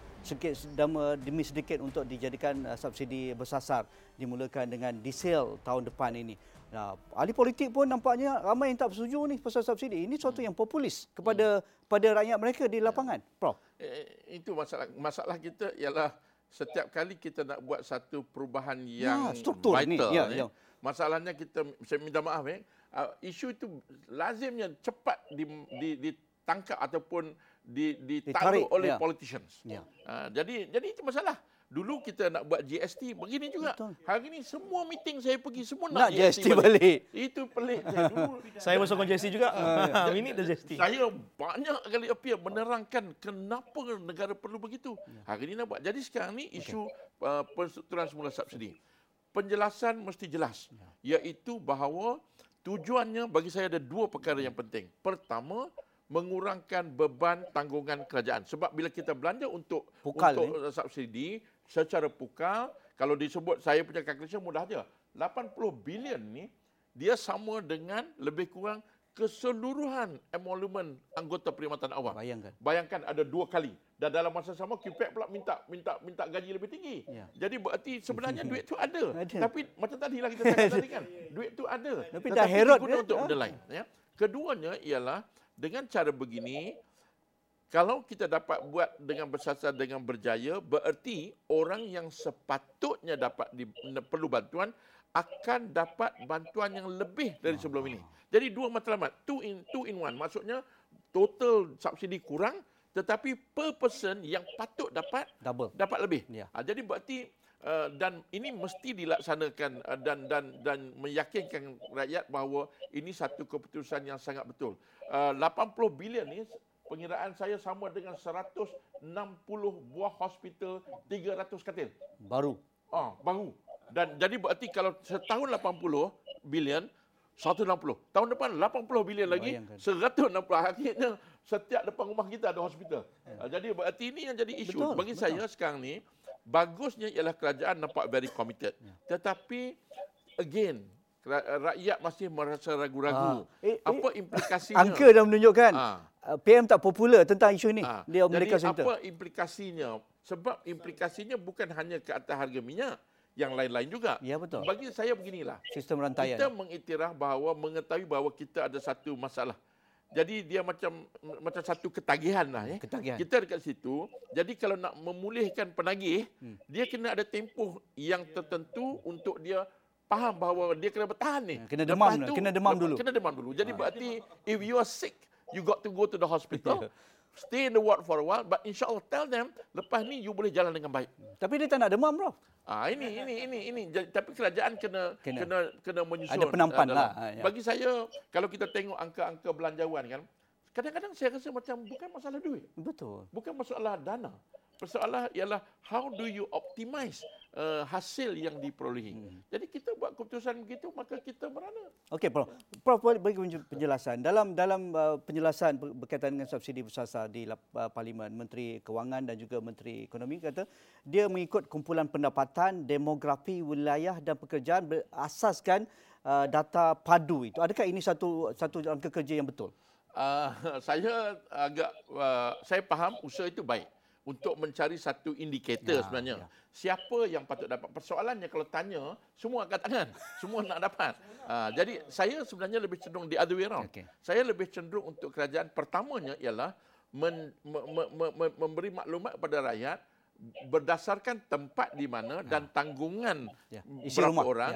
demi sedikit untuk dijadikan subsidi bersasar, dimulakan dengan diesel tahun depan ini. Ahli politik pun nampaknya ramai yang tak bersetuju ni pasal subsidi. Ini suatu yang populis kepada rakyat mereka di lapangan, Prof. Itu masalah kita ialah setiap kali kita nak buat satu perubahan yang struktur vital ni. Masalahnya saya minta maaf isu itu lazimnya cepat ditangkap ataupun ditarik oleh politicians. Jadi itu masalah. Dulu kita nak buat GST begini juga. Betul. Hari ini semua meeting saya pergi semua nak GST balik. Itu pelik saya dulu. Saya masukkan GST juga. Ini dah GST. Saya banyak kali appear menerangkan kenapa negara perlu begitu. Hari ini nak buat. Jadi sekarang ni isu penstrukturan semula subsidi. Penjelasan mesti jelas, iaitu bahawa tujuannya bagi saya ada dua perkara yang penting. Pertama, mengurangkan beban tanggungan kerajaan. Sebab bila kita belanja untuk subsidi secara pukal, kalau disebut saya punya calculation mudah aja. 80 bilion ni dia sama dengan lebih kurang keseluruhan emolumen anggota perkhidmatan awam. Bayangkan ada 2 kali. Dan dalam masa sama QPAC pula minta gaji lebih tinggi. Jadi berarti sebenarnya duit tu ada. Tapi macam tadilah kita cakap tadi kan, duit tu ada. Tapi dah herod guna untuk benda lain. Keduanya ialah dengan cara begini, kalau kita dapat buat dengan bersasar dengan berjaya, bererti orang yang sepatutnya perlu bantuan akan dapat bantuan yang lebih dari sebelum ini. Jadi dua matlamat, two in one. Maksudnya total subsidi kurang, tetapi per person yang patut dapat lebih. Jadi berarti dan ini mesti dilaksanakan dan meyakinkan rakyat bahawa ini satu keputusan yang sangat betul. 80 bilion ni pengiraan saya sama dengan 160 buah hospital, 300 katil. Baru. Baru. Dan jadi berarti kalau setahun 80 bilion, 160. Tahun depan 80 bilion lagi, 160. Akhirnya setiap depan rumah kita ada hospital. Jadi berarti ini yang jadi isu. Bagi saya sekarang ni, bagusnya ialah kerajaan nampak very committed. Tetapi again, rakyat masih merasa ragu-ragu. Apa implikasinya? Angka dah menunjukkan PM tak popular tentang isu ini. Dia jadi Medical Center. apa implikasinya? Sebab implikasinya bukan hanya ke atas harga minyak, yang lain-lain juga. Ya, betul. Bagi saya beginilah. Sistem rantaian. Kita mengiktiraf bahawa mengetahui bahawa kita ada satu masalah. Jadi dia macam satu ketagihan lah. Ketagihan. Kita dekat situ. Jadi kalau nak memulihkan penagih, dia kena ada tempoh yang tertentu untuk dia faham bahawa dia kena bertahan ni. Kena demam dulu. Kena demam dulu. Jadi berarti if you are sick, you got to go to the hospital. Stay in the ward for a while, but insyaAllah tell them, lepas ni you boleh jalan dengan baik. Tapi dia tak nak demam, bro. Ini. Tapi kerajaan kena menyusun. Ada penampan lah. Bagi saya, kalau kita tengok angka-angka belanjawan kan, kadang-kadang saya rasa macam bukan masalah duit. Betul. Bukan masalah dana. Persoalan ialah how do you optimize hasil yang diperolehi. Jadi kita buat keputusan begitu, maka kita berana. Okey, Prof. Prof bagi penjelasan. Dalam penjelasan berkaitan dengan subsidi bersasar di Parlimen, Menteri Kewangan dan juga Menteri Ekonomi kata dia mengikut kumpulan pendapatan, demografi wilayah dan pekerjaan berasaskan data padu itu. Adakah ini satu angka kerja yang betul? Saya faham usaha itu baik untuk mencari satu indikator sebenarnya. Siapa yang patut dapat? Persoalannya kalau tanya, semua angkat tangan. Semua nak dapat. Jadi saya sebenarnya lebih cenderung the other way around. Saya lebih cenderung untuk kerajaan pertamanya ialah memberi maklumat kepada rakyat berdasarkan tempat di mana dan tanggungan berapa orang.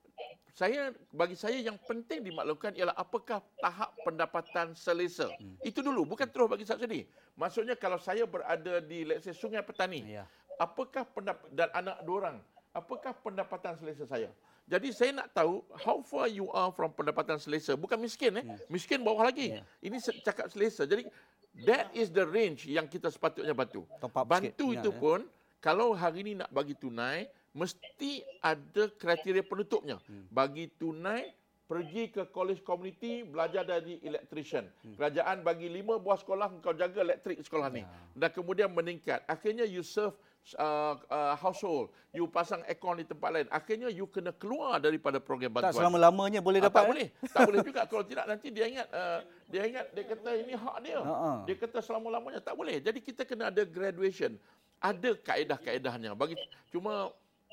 Bagi saya yang penting dimaklumkan ialah apakah tahap pendapatan selesa. Itu dulu, bukan terus bagi subsidi. Maksudnya kalau saya berada di let's say Sungai Petani, apakah dan anak dua orang, apakah pendapatan selesa saya? Jadi saya nak tahu how far you are from pendapatan selesa. Bukan miskin miskin bawah lagi. Ini cakap selesa. Jadi that is the range yang kita sepatutnya bantu. Bantu itu pun kalau hari ini nak bagi tunai, mesti ada kriteria penutupnya. Bagi tunai, pergi ke college community, belajar dari electrician. Kerajaan bagi 5 buah sekolah, kau jaga elektrik sekolah ni. Dan kemudian meningkat. Akhirnya you serve household. You pasang aircon di tempat lain. Akhirnya you kena keluar daripada program bantuan. Tak selama-lamanya boleh dapat. Tak boleh juga. Kalau tidak nanti dia ingat dia kata ini hak dia. Dia kata selama-lamanya tak boleh. Jadi kita kena ada graduation. Ada kaedah-kaedahnya. Cuma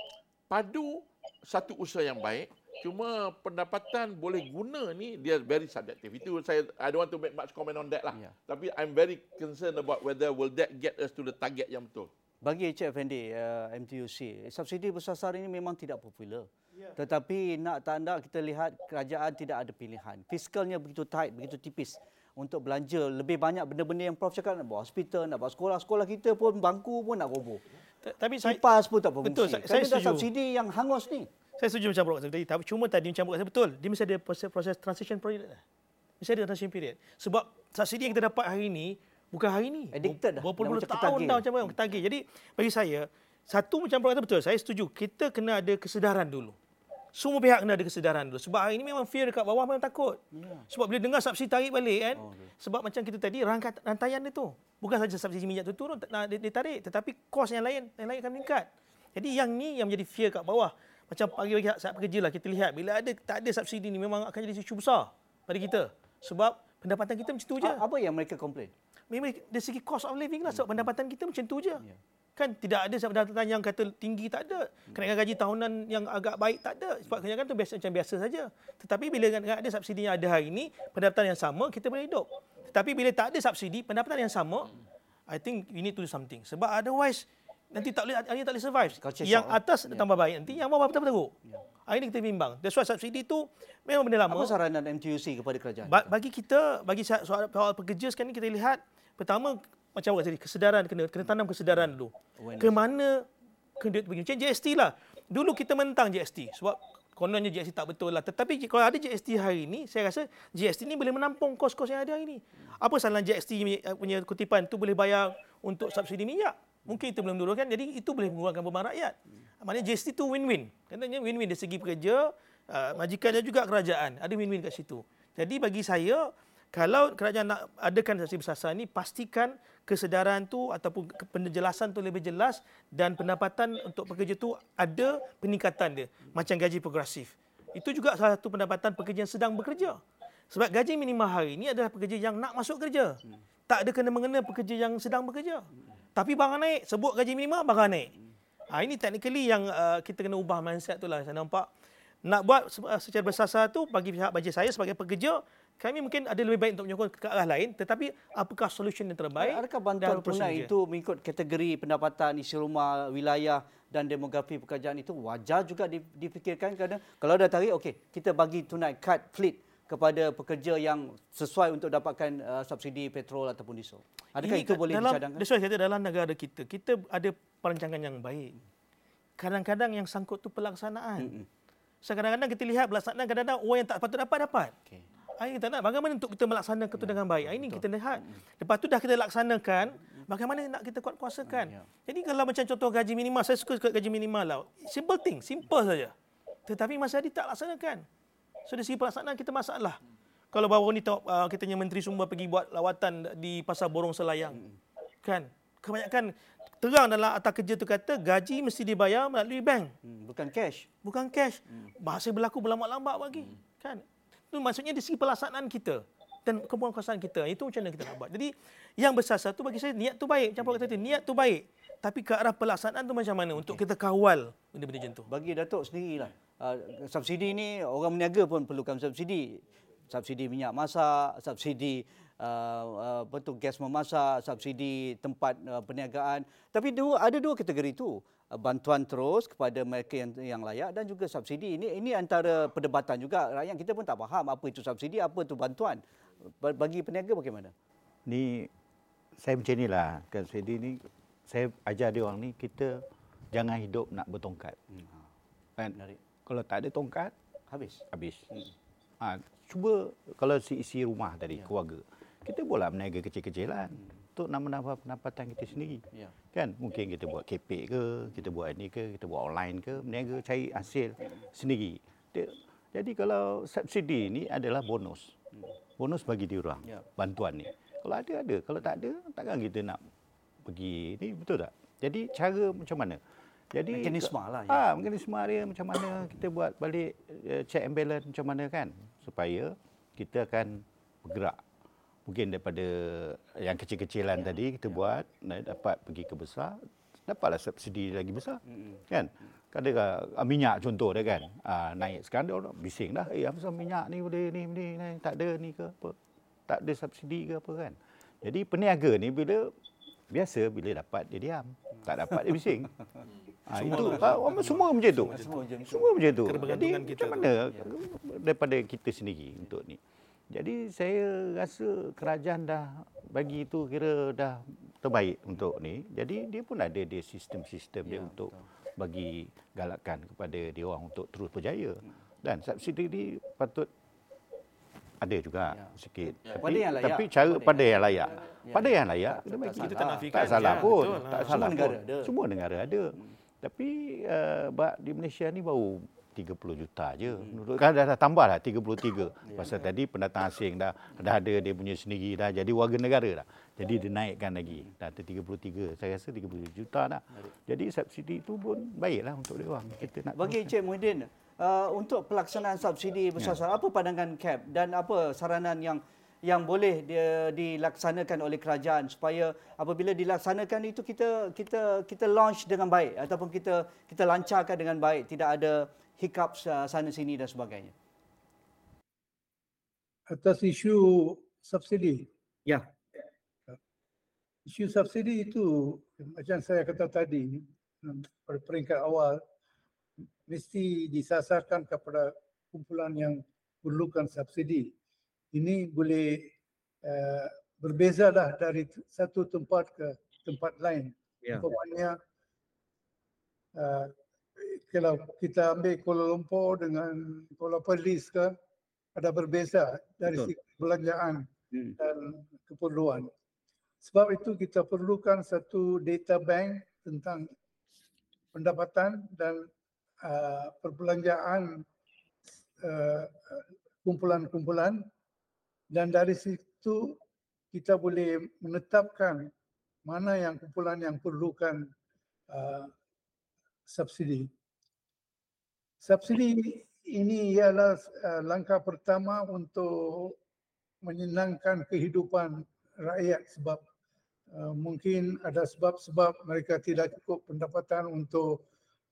padu satu usaha yang baik, cuma pendapatan boleh guna ni dia very subjective. Itu I don't want to make much comment on that lah. Tapi I'm very concerned about whether will that get us to the target yang betul. Bagi Encik Effendi, MTUC, subsidi bersasar ini memang tidak popular. Tetapi nak tak nak kita lihat kerajaan tidak ada pilihan. Fiskalnya begitu tight, begitu tipis untuk belanja lebih banyak benda-benda yang Prof cakap, nak buat hospital, nak buat sekolah. Sekolah kita pun bangku pun nak roboh. Tapi kipas pun tak berfungsi. Betul, saya setuju. Subsidi yang hangus ni. Saya setuju macam Prof tadi. Tapi cuma tadi macam Prof kata betul. Dia mesti ada proses transition period. Mesti ada transition period. Sebab subsidi yang kita dapat hari ini, bukan hari ini. Addicted dah. Berpuluh-puluh tahun dah macam mana ketagih. Jadi bagi saya, satu macam Prof kata betul. Saya setuju. Kita kena ada kesedaran dulu. Semua pihak kena ada kesedaran dulu. Sebab hari ini memang fear dekat bawah memang takut. Sebab bila dengar subsidi tarik balik kan. Sebab macam kita tadi, rantaian dia tu. Bukan saja subsidi minyak tu turun, ditarik. Tetapi kos yang lain akan meningkat. Jadi yang ni yang menjadi fear kat bawah. Macam bagi saat pekerja lah, kita lihat. Bila tak ada subsidi ni memang akan jadi isu besar pada kita. Sebab pendapatan kita macam tu je. Apa yang mereka komplain? Memang dari segi cost of living lah. Sebab pendapatan kita macam tu je. Kan tidak ada pendapatan yang kata tinggi, tak ada. Kenaikan gaji tahunan yang agak baik, tak ada. Sebab kebanyakan tu macam biasa saja. Tetapi bila ada subsidi yang ada hari ini, pendapatan yang sama, kita boleh hidup. Tetapi bila tak ada subsidi, pendapatan yang sama, I think we need to do something. Sebab otherwise, nanti tak boleh survive. Yang atas tambah baik, nanti yang bawah betul-betul teruk. Hari ini kita bimbang. That's why subsidi tu memang benda lama. Apa saranan MTUC kepada kerajaan? Bagi kita, bagi soal pekerja sekarang ni, kita lihat, pertama, macam awak tadi, kesedaran, kena tanam kesedaran dulu. Ke mana kena pergi. Macam GST lah. Dulu kita mentang GST. Sebab kononnya GST tak betul lah. Tetapi kalau ada GST hari ini, saya rasa GST ni boleh menampung kos-kos yang ada hari ini. Apa salah GST punya kutipan tu boleh bayar untuk subsidi minyak? Mungkin itu belum dulu kan. Jadi itu boleh mengurangkan beban rakyat. Maknanya GST tu win-win. Katanya win-win dari segi pekerja, majikannya juga kerajaan. Ada win-win kat situ. Jadi bagi saya, kalau kerajaan nak adakan subsidi bersasar ni, pastikan kesedaran tu ataupun penjelasan tu lebih jelas dan pendapatan untuk pekerja tu ada peningkatan dia. Macam gaji progresif. Itu juga salah satu pendapatan pekerja yang sedang bekerja. Sebab gaji minimum hari ini adalah pekerja yang nak masuk kerja. Tak ada kena-mengena pekerja yang sedang bekerja. Tapi barang naik, sebut gaji minimum, barang naik. Ini technically yang kita kena ubah mindset tu lah. Saya nampak nak buat secara bersasar tu bagi saya sebagai pekerja, kami mungkin ada lebih baik untuk menyokong ke arah lain, tetapi apakah solution yang terbaik? Adakah bantuan tunai itu mengikut kategori pendapatan, isi rumah, wilayah dan demografi pekerjaan itu wajar juga difikirkan? Kerana kalau dah tarik, okey, kita bagi tunai cut fleet kepada pekerja yang sesuai untuk dapatkan subsidi petrol ataupun diesel. Adakah itu boleh dicadangkan? That's why saya kata dalam negara kita ada perancangan yang baik. Kadang-kadang yang sangkut tu pelaksanaan. So kadang-kadang kita lihat pelaksanaan, kadang-kadang orang yang tak patut dapat. Okay. Ini kita nak bagaimana untuk kita melaksanakan itu dengan baik. Ini kita lihat. Lepas tu dah kita laksanakan, bagaimana nak kita kuat-kuasakan. Jadi kalau macam contoh gaji minimal, saya suka gaji minimal lah. Simple thing, simple saja. Tetapi masih ada tak laksanakan. So dari segi pelaksanaan kita masalah. Kalau baru ni kita punya Menteri Sumber pergi buat lawatan di Pasar Borong Selayang. Kan? Kebanyakan terang dalam akta kerja tu kata gaji mesti dibayar melalui bank. Bukan cash. Bukan cash. Bahasa berlaku berlambat-lambat bagi. Kan? Itu maksudnya di segi pelaksanaan kita dan kepuasan kita. Itu macam mana kita nak buat. Jadi yang bersasar tu bagi saya niat tu baik. Macam Pak kata tadi, niat tu baik. Tapi ke arah pelaksanaan tu macam mana untuk kita kawal benda-benda macam tu. Bagi Datuk sendirilah. Subsidi ni orang meniaga pun perlukan subsidi. Subsidi minyak masak, subsidi gas memasak, subsidi tempat perniagaan. Tapi ada dua kategori itu. Bantuan terus kepada mereka yang layak dan juga subsidi. Ini antara perdebatan juga. Rakyat kita pun tak faham apa itu subsidi, apa itu bantuan. Bagi peniaga bagaimana? Ni saya macam inilah. Kan subsidi ni saya ajar dia orang ni, kita jangan hidup nak bertongkat. Kan? Kalau tak ada tongkat, habis. Cuba kalau isi rumah tadi, keluarga. Kita boleh berniaga kecil-kecilan untuk nak menambah pendapatan kita sendiri. Kan? Mungkin kita buat kepek ke, kita buat ini ke, kita buat online ke, berniaga cari hasil sendiri. Jadi kalau subsidi ni adalah bonus. Bonus bagi diorang, bantuan ni. Kalau ada. Kalau tak ada, takkan kita nak pergi ni, betul tak? Jadi cara macam mana? Jadi mekanisme lah. Mekanisme dia macam mana kita buat balik check and balance macam mana kan, supaya kita akan bergerak. Mungkin daripada yang kecil-kecilan tadi kita buat dapat pergi ke besar, dapatlah subsidi lagi besar. Kan? Kadang minyak contoh dia kan. Naik sekarang dia orang bising dah, apa minyak ni boleh ni tak ada ni ke apa. Tak ada subsidi ke apa kan. Jadi peniaga ni bila dapat dia diam, tak dapat dia bising. Semua macam tu. Semua macam tu. Jadi macam mana daripada kita sendiri untuk ni. Jadi saya rasa kerajaan dah bagi itu kira dah terbaik untuk ni. Jadi dia pun ada dia sistem-sistem dia untuk bagi galakan kepada dia orang untuk terus berjaya. Dan subsidi ni patut ada juga sikit. Tapi cara pada yang layak. Pada yang layak kita tak nafikan. Tak salah pun. Tak salah pun. Semua negara ada. Tapi di Malaysia ni baru 30 juta je. Kan dah tambah lah 33. Pasal tadi pendatang asing dah ada dia punya sendiri dah jadi warga negara dah. Jadi dinaikkan lagi. Dah 33. Saya rasa 30 juta dah. Jadi subsidi itu pun baiklah untuk dia orang. Kita nak bagi Encik Muhyiddin, untuk pelaksanaan subsidi bersasar, apa pandangan CAB dan apa saranan yang boleh dilaksanakan oleh kerajaan supaya apabila dilaksanakan itu kita launch dengan baik ataupun kita lancarkan dengan baik, tidak ada hiccups sana sini dan sebagainya. Atas isu subsidi. Ya. Isu subsidi itu macam saya kata tadi pada peringkat awal mesti disasarkan kepada kumpulan yang perlukan subsidi. Ini boleh berbezalah dari satu tempat ke tempat lain. Umpamanya kalau kita ambil Kuala Lumpur dengan Kuala Perlis ke, ada berbeza dari segi perbelanjaan dan keperluan. Sebab itu kita perlukan satu data bank tentang pendapatan dan perbelanjaan kumpulan-kumpulan, dan dari situ kita boleh menetapkan mana yang kumpulan yang perlukan subsidi. Subsidi ini ialah langkah pertama untuk menyenangkan kehidupan rakyat sebab mungkin ada sebab-sebab mereka tidak cukup pendapatan untuk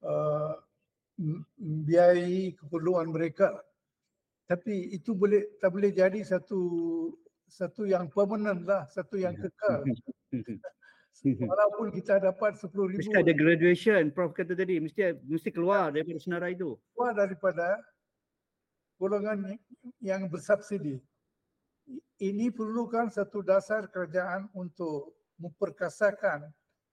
membiayai keperluan mereka. Tapi itu tak boleh jadi satu yang permanent lah, satu yang kekal. Walaupun kita dapat 10,000 Mesti ada graduation, Prof kata tadi, mesti keluar daripada senarai itu. keluar daripada golongan yang bersubsidi. Ini perlukan satu dasar kerajaan untuk memperkasakan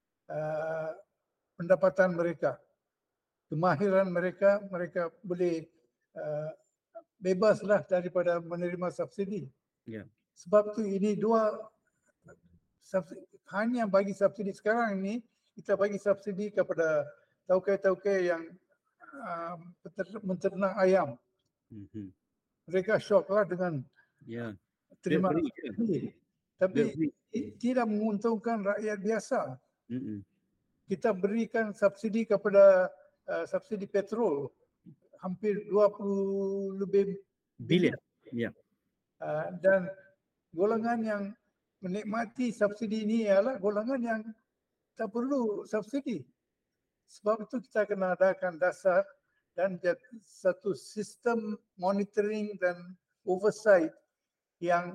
pendapatan mereka, kemahiran mereka, mereka boleh bebaslah daripada menerima subsidi. Ya. Sebab tu ini dua hanya bagi subsidi sekarang ini, kita bagi subsidi kepada taukai-taukai yang menternak ayam. Mereka syoklah dengan terima subsidi. Tapi tidak menguntungkan rakyat biasa. Kita berikan subsidi kepada subsidi petrol hampir 20 lebih bilion. Ya. Dan golongan yang menikmati subsidi ini ialah golongan yang tak perlu subsidi. Sebab itu kita kena adakan dasar dan satu sistem monitoring dan oversight yang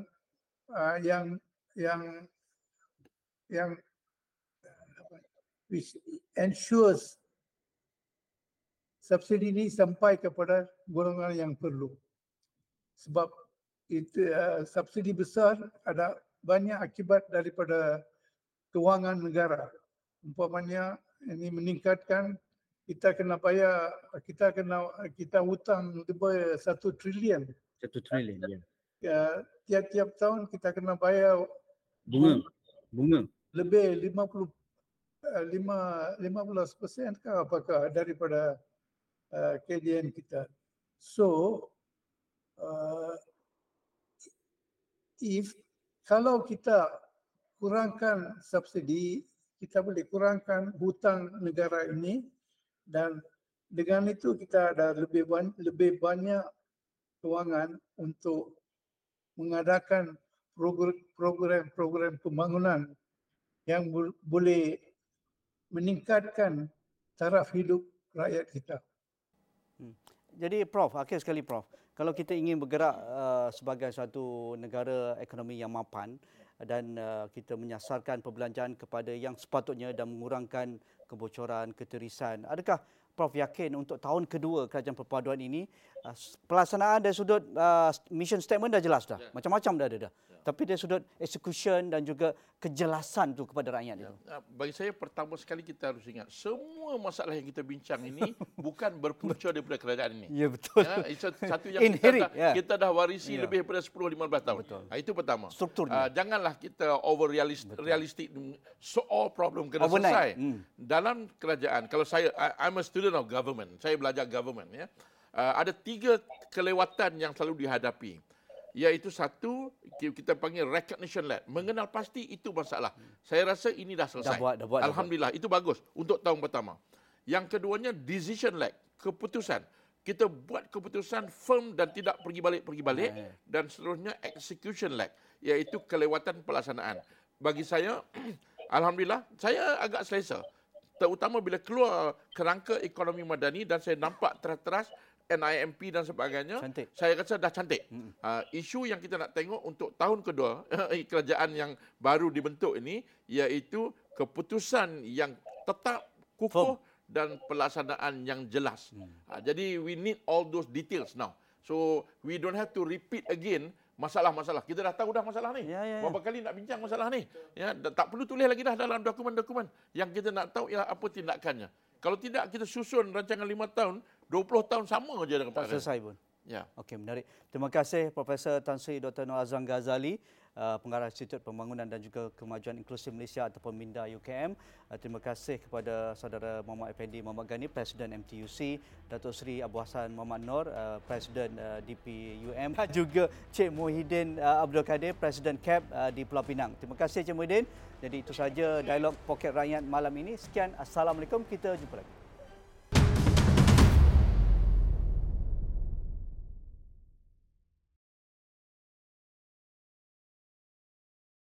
which ensures subsidi ini sampai kepada golongan yang perlu. Sebab itu subsidi besar ada banyak akibat daripada kewangan negara. Umpamanya ini meningkatkan, kita kena bayar, kita hutang lebih 1 trilion. 1 trilion, ya. Tiap-tiap tahun kita kena bayar bunga lebih 15% ke apakah daripada KDN kita. So kalau kita kurangkan subsidi, kita boleh kurangkan hutang negara ini, dan dengan itu kita ada lebih banyak kewangan untuk mengadakan program pembangunan yang boleh meningkatkan taraf hidup rakyat kita. Jadi Prof, akhir sekali Prof, kalau kita ingin bergerak sebagai satu negara ekonomi yang mapan dan kita menyasarkan perbelanjaan kepada yang sepatutnya dan mengurangkan kebocoran, keterisan, adakah Prof yakin untuk tahun kedua Kerajaan Perpaduan ini pelaksanaan dari sudut mission statement dah jelas dah, macam-macam dah ada dah. Tapi dari sudut execution dan juga kejelasan tu kepada rakyat itu. Bagi saya pertama sekali kita harus ingat semua masalah yang kita bincang ini bukan berpunca daripada kerajaan ini. Ya betul. Itu satu yang kita dah warisi lebih daripada 10-15 tahun. Itu pertama. Strukturnya. Janganlah kita over realistic, so all problem kena selesai. Dalam kerajaan, kalau I'm a student of government, saya belajar government ya. Ada 3 kelewatan yang selalu dihadapi. Iaitu satu, kita panggil recognition lag. Mengenal pasti itu masalah. Saya rasa ini dah selesai. Dah buat, Alhamdulillah, itu bagus untuk tahun pertama. Yang keduanya, decision lag. Keputusan. Kita buat keputusan firm dan tidak pergi balik. Dan seterusnya, execution lag. Iaitu kelewatan pelaksanaan. Bagi saya, Alhamdulillah, saya agak selesa. Terutama bila keluar kerangka ekonomi madani dan saya nampak teras-teras NIMP dan sebagainya, cantik. Saya rasa dah cantik. Isu yang kita nak tengok untuk tahun kedua, kerajaan yang baru dibentuk ini, iaitu keputusan yang tetap kukuh dan pelaksanaan yang jelas. Jadi we need all those details now. So we don't have to repeat again masalah-masalah. Kita dah tahu dah masalah ni. Berapa kali nak bincang masalah ni. Tak perlu tulis lagi dah dalam dokumen-dokumen. Yang kita nak tahu ialah apa tindakannya. Kalau tidak, kita susun rancangan 5 tahun, 20 tahun sama saja dengan tak selesai pun. Ya. Okey, menarik. Terima kasih Profesor Tan Sri Dr. Noor Azlan Ghazali, Pengarah Institut Pembangunan dan juga Kemajuan Inklusif Malaysia ataupun Minda UKM. Terima kasih kepada Saudara Muhammad Effendi Muhammad Ghani, Presiden MTUC, Datuk Seri Abu Hassan Muhammad Noor, Presiden DPUM, dan juga Cik Muhyiddin Abdul Kadir, Presiden CAP di Pulau Pinang. Terima kasih Cik Muhyiddin. Jadi itu saja dialog Poket Rakyat malam ini. Sekian, Assalamualaikum. Kita jumpa lagi.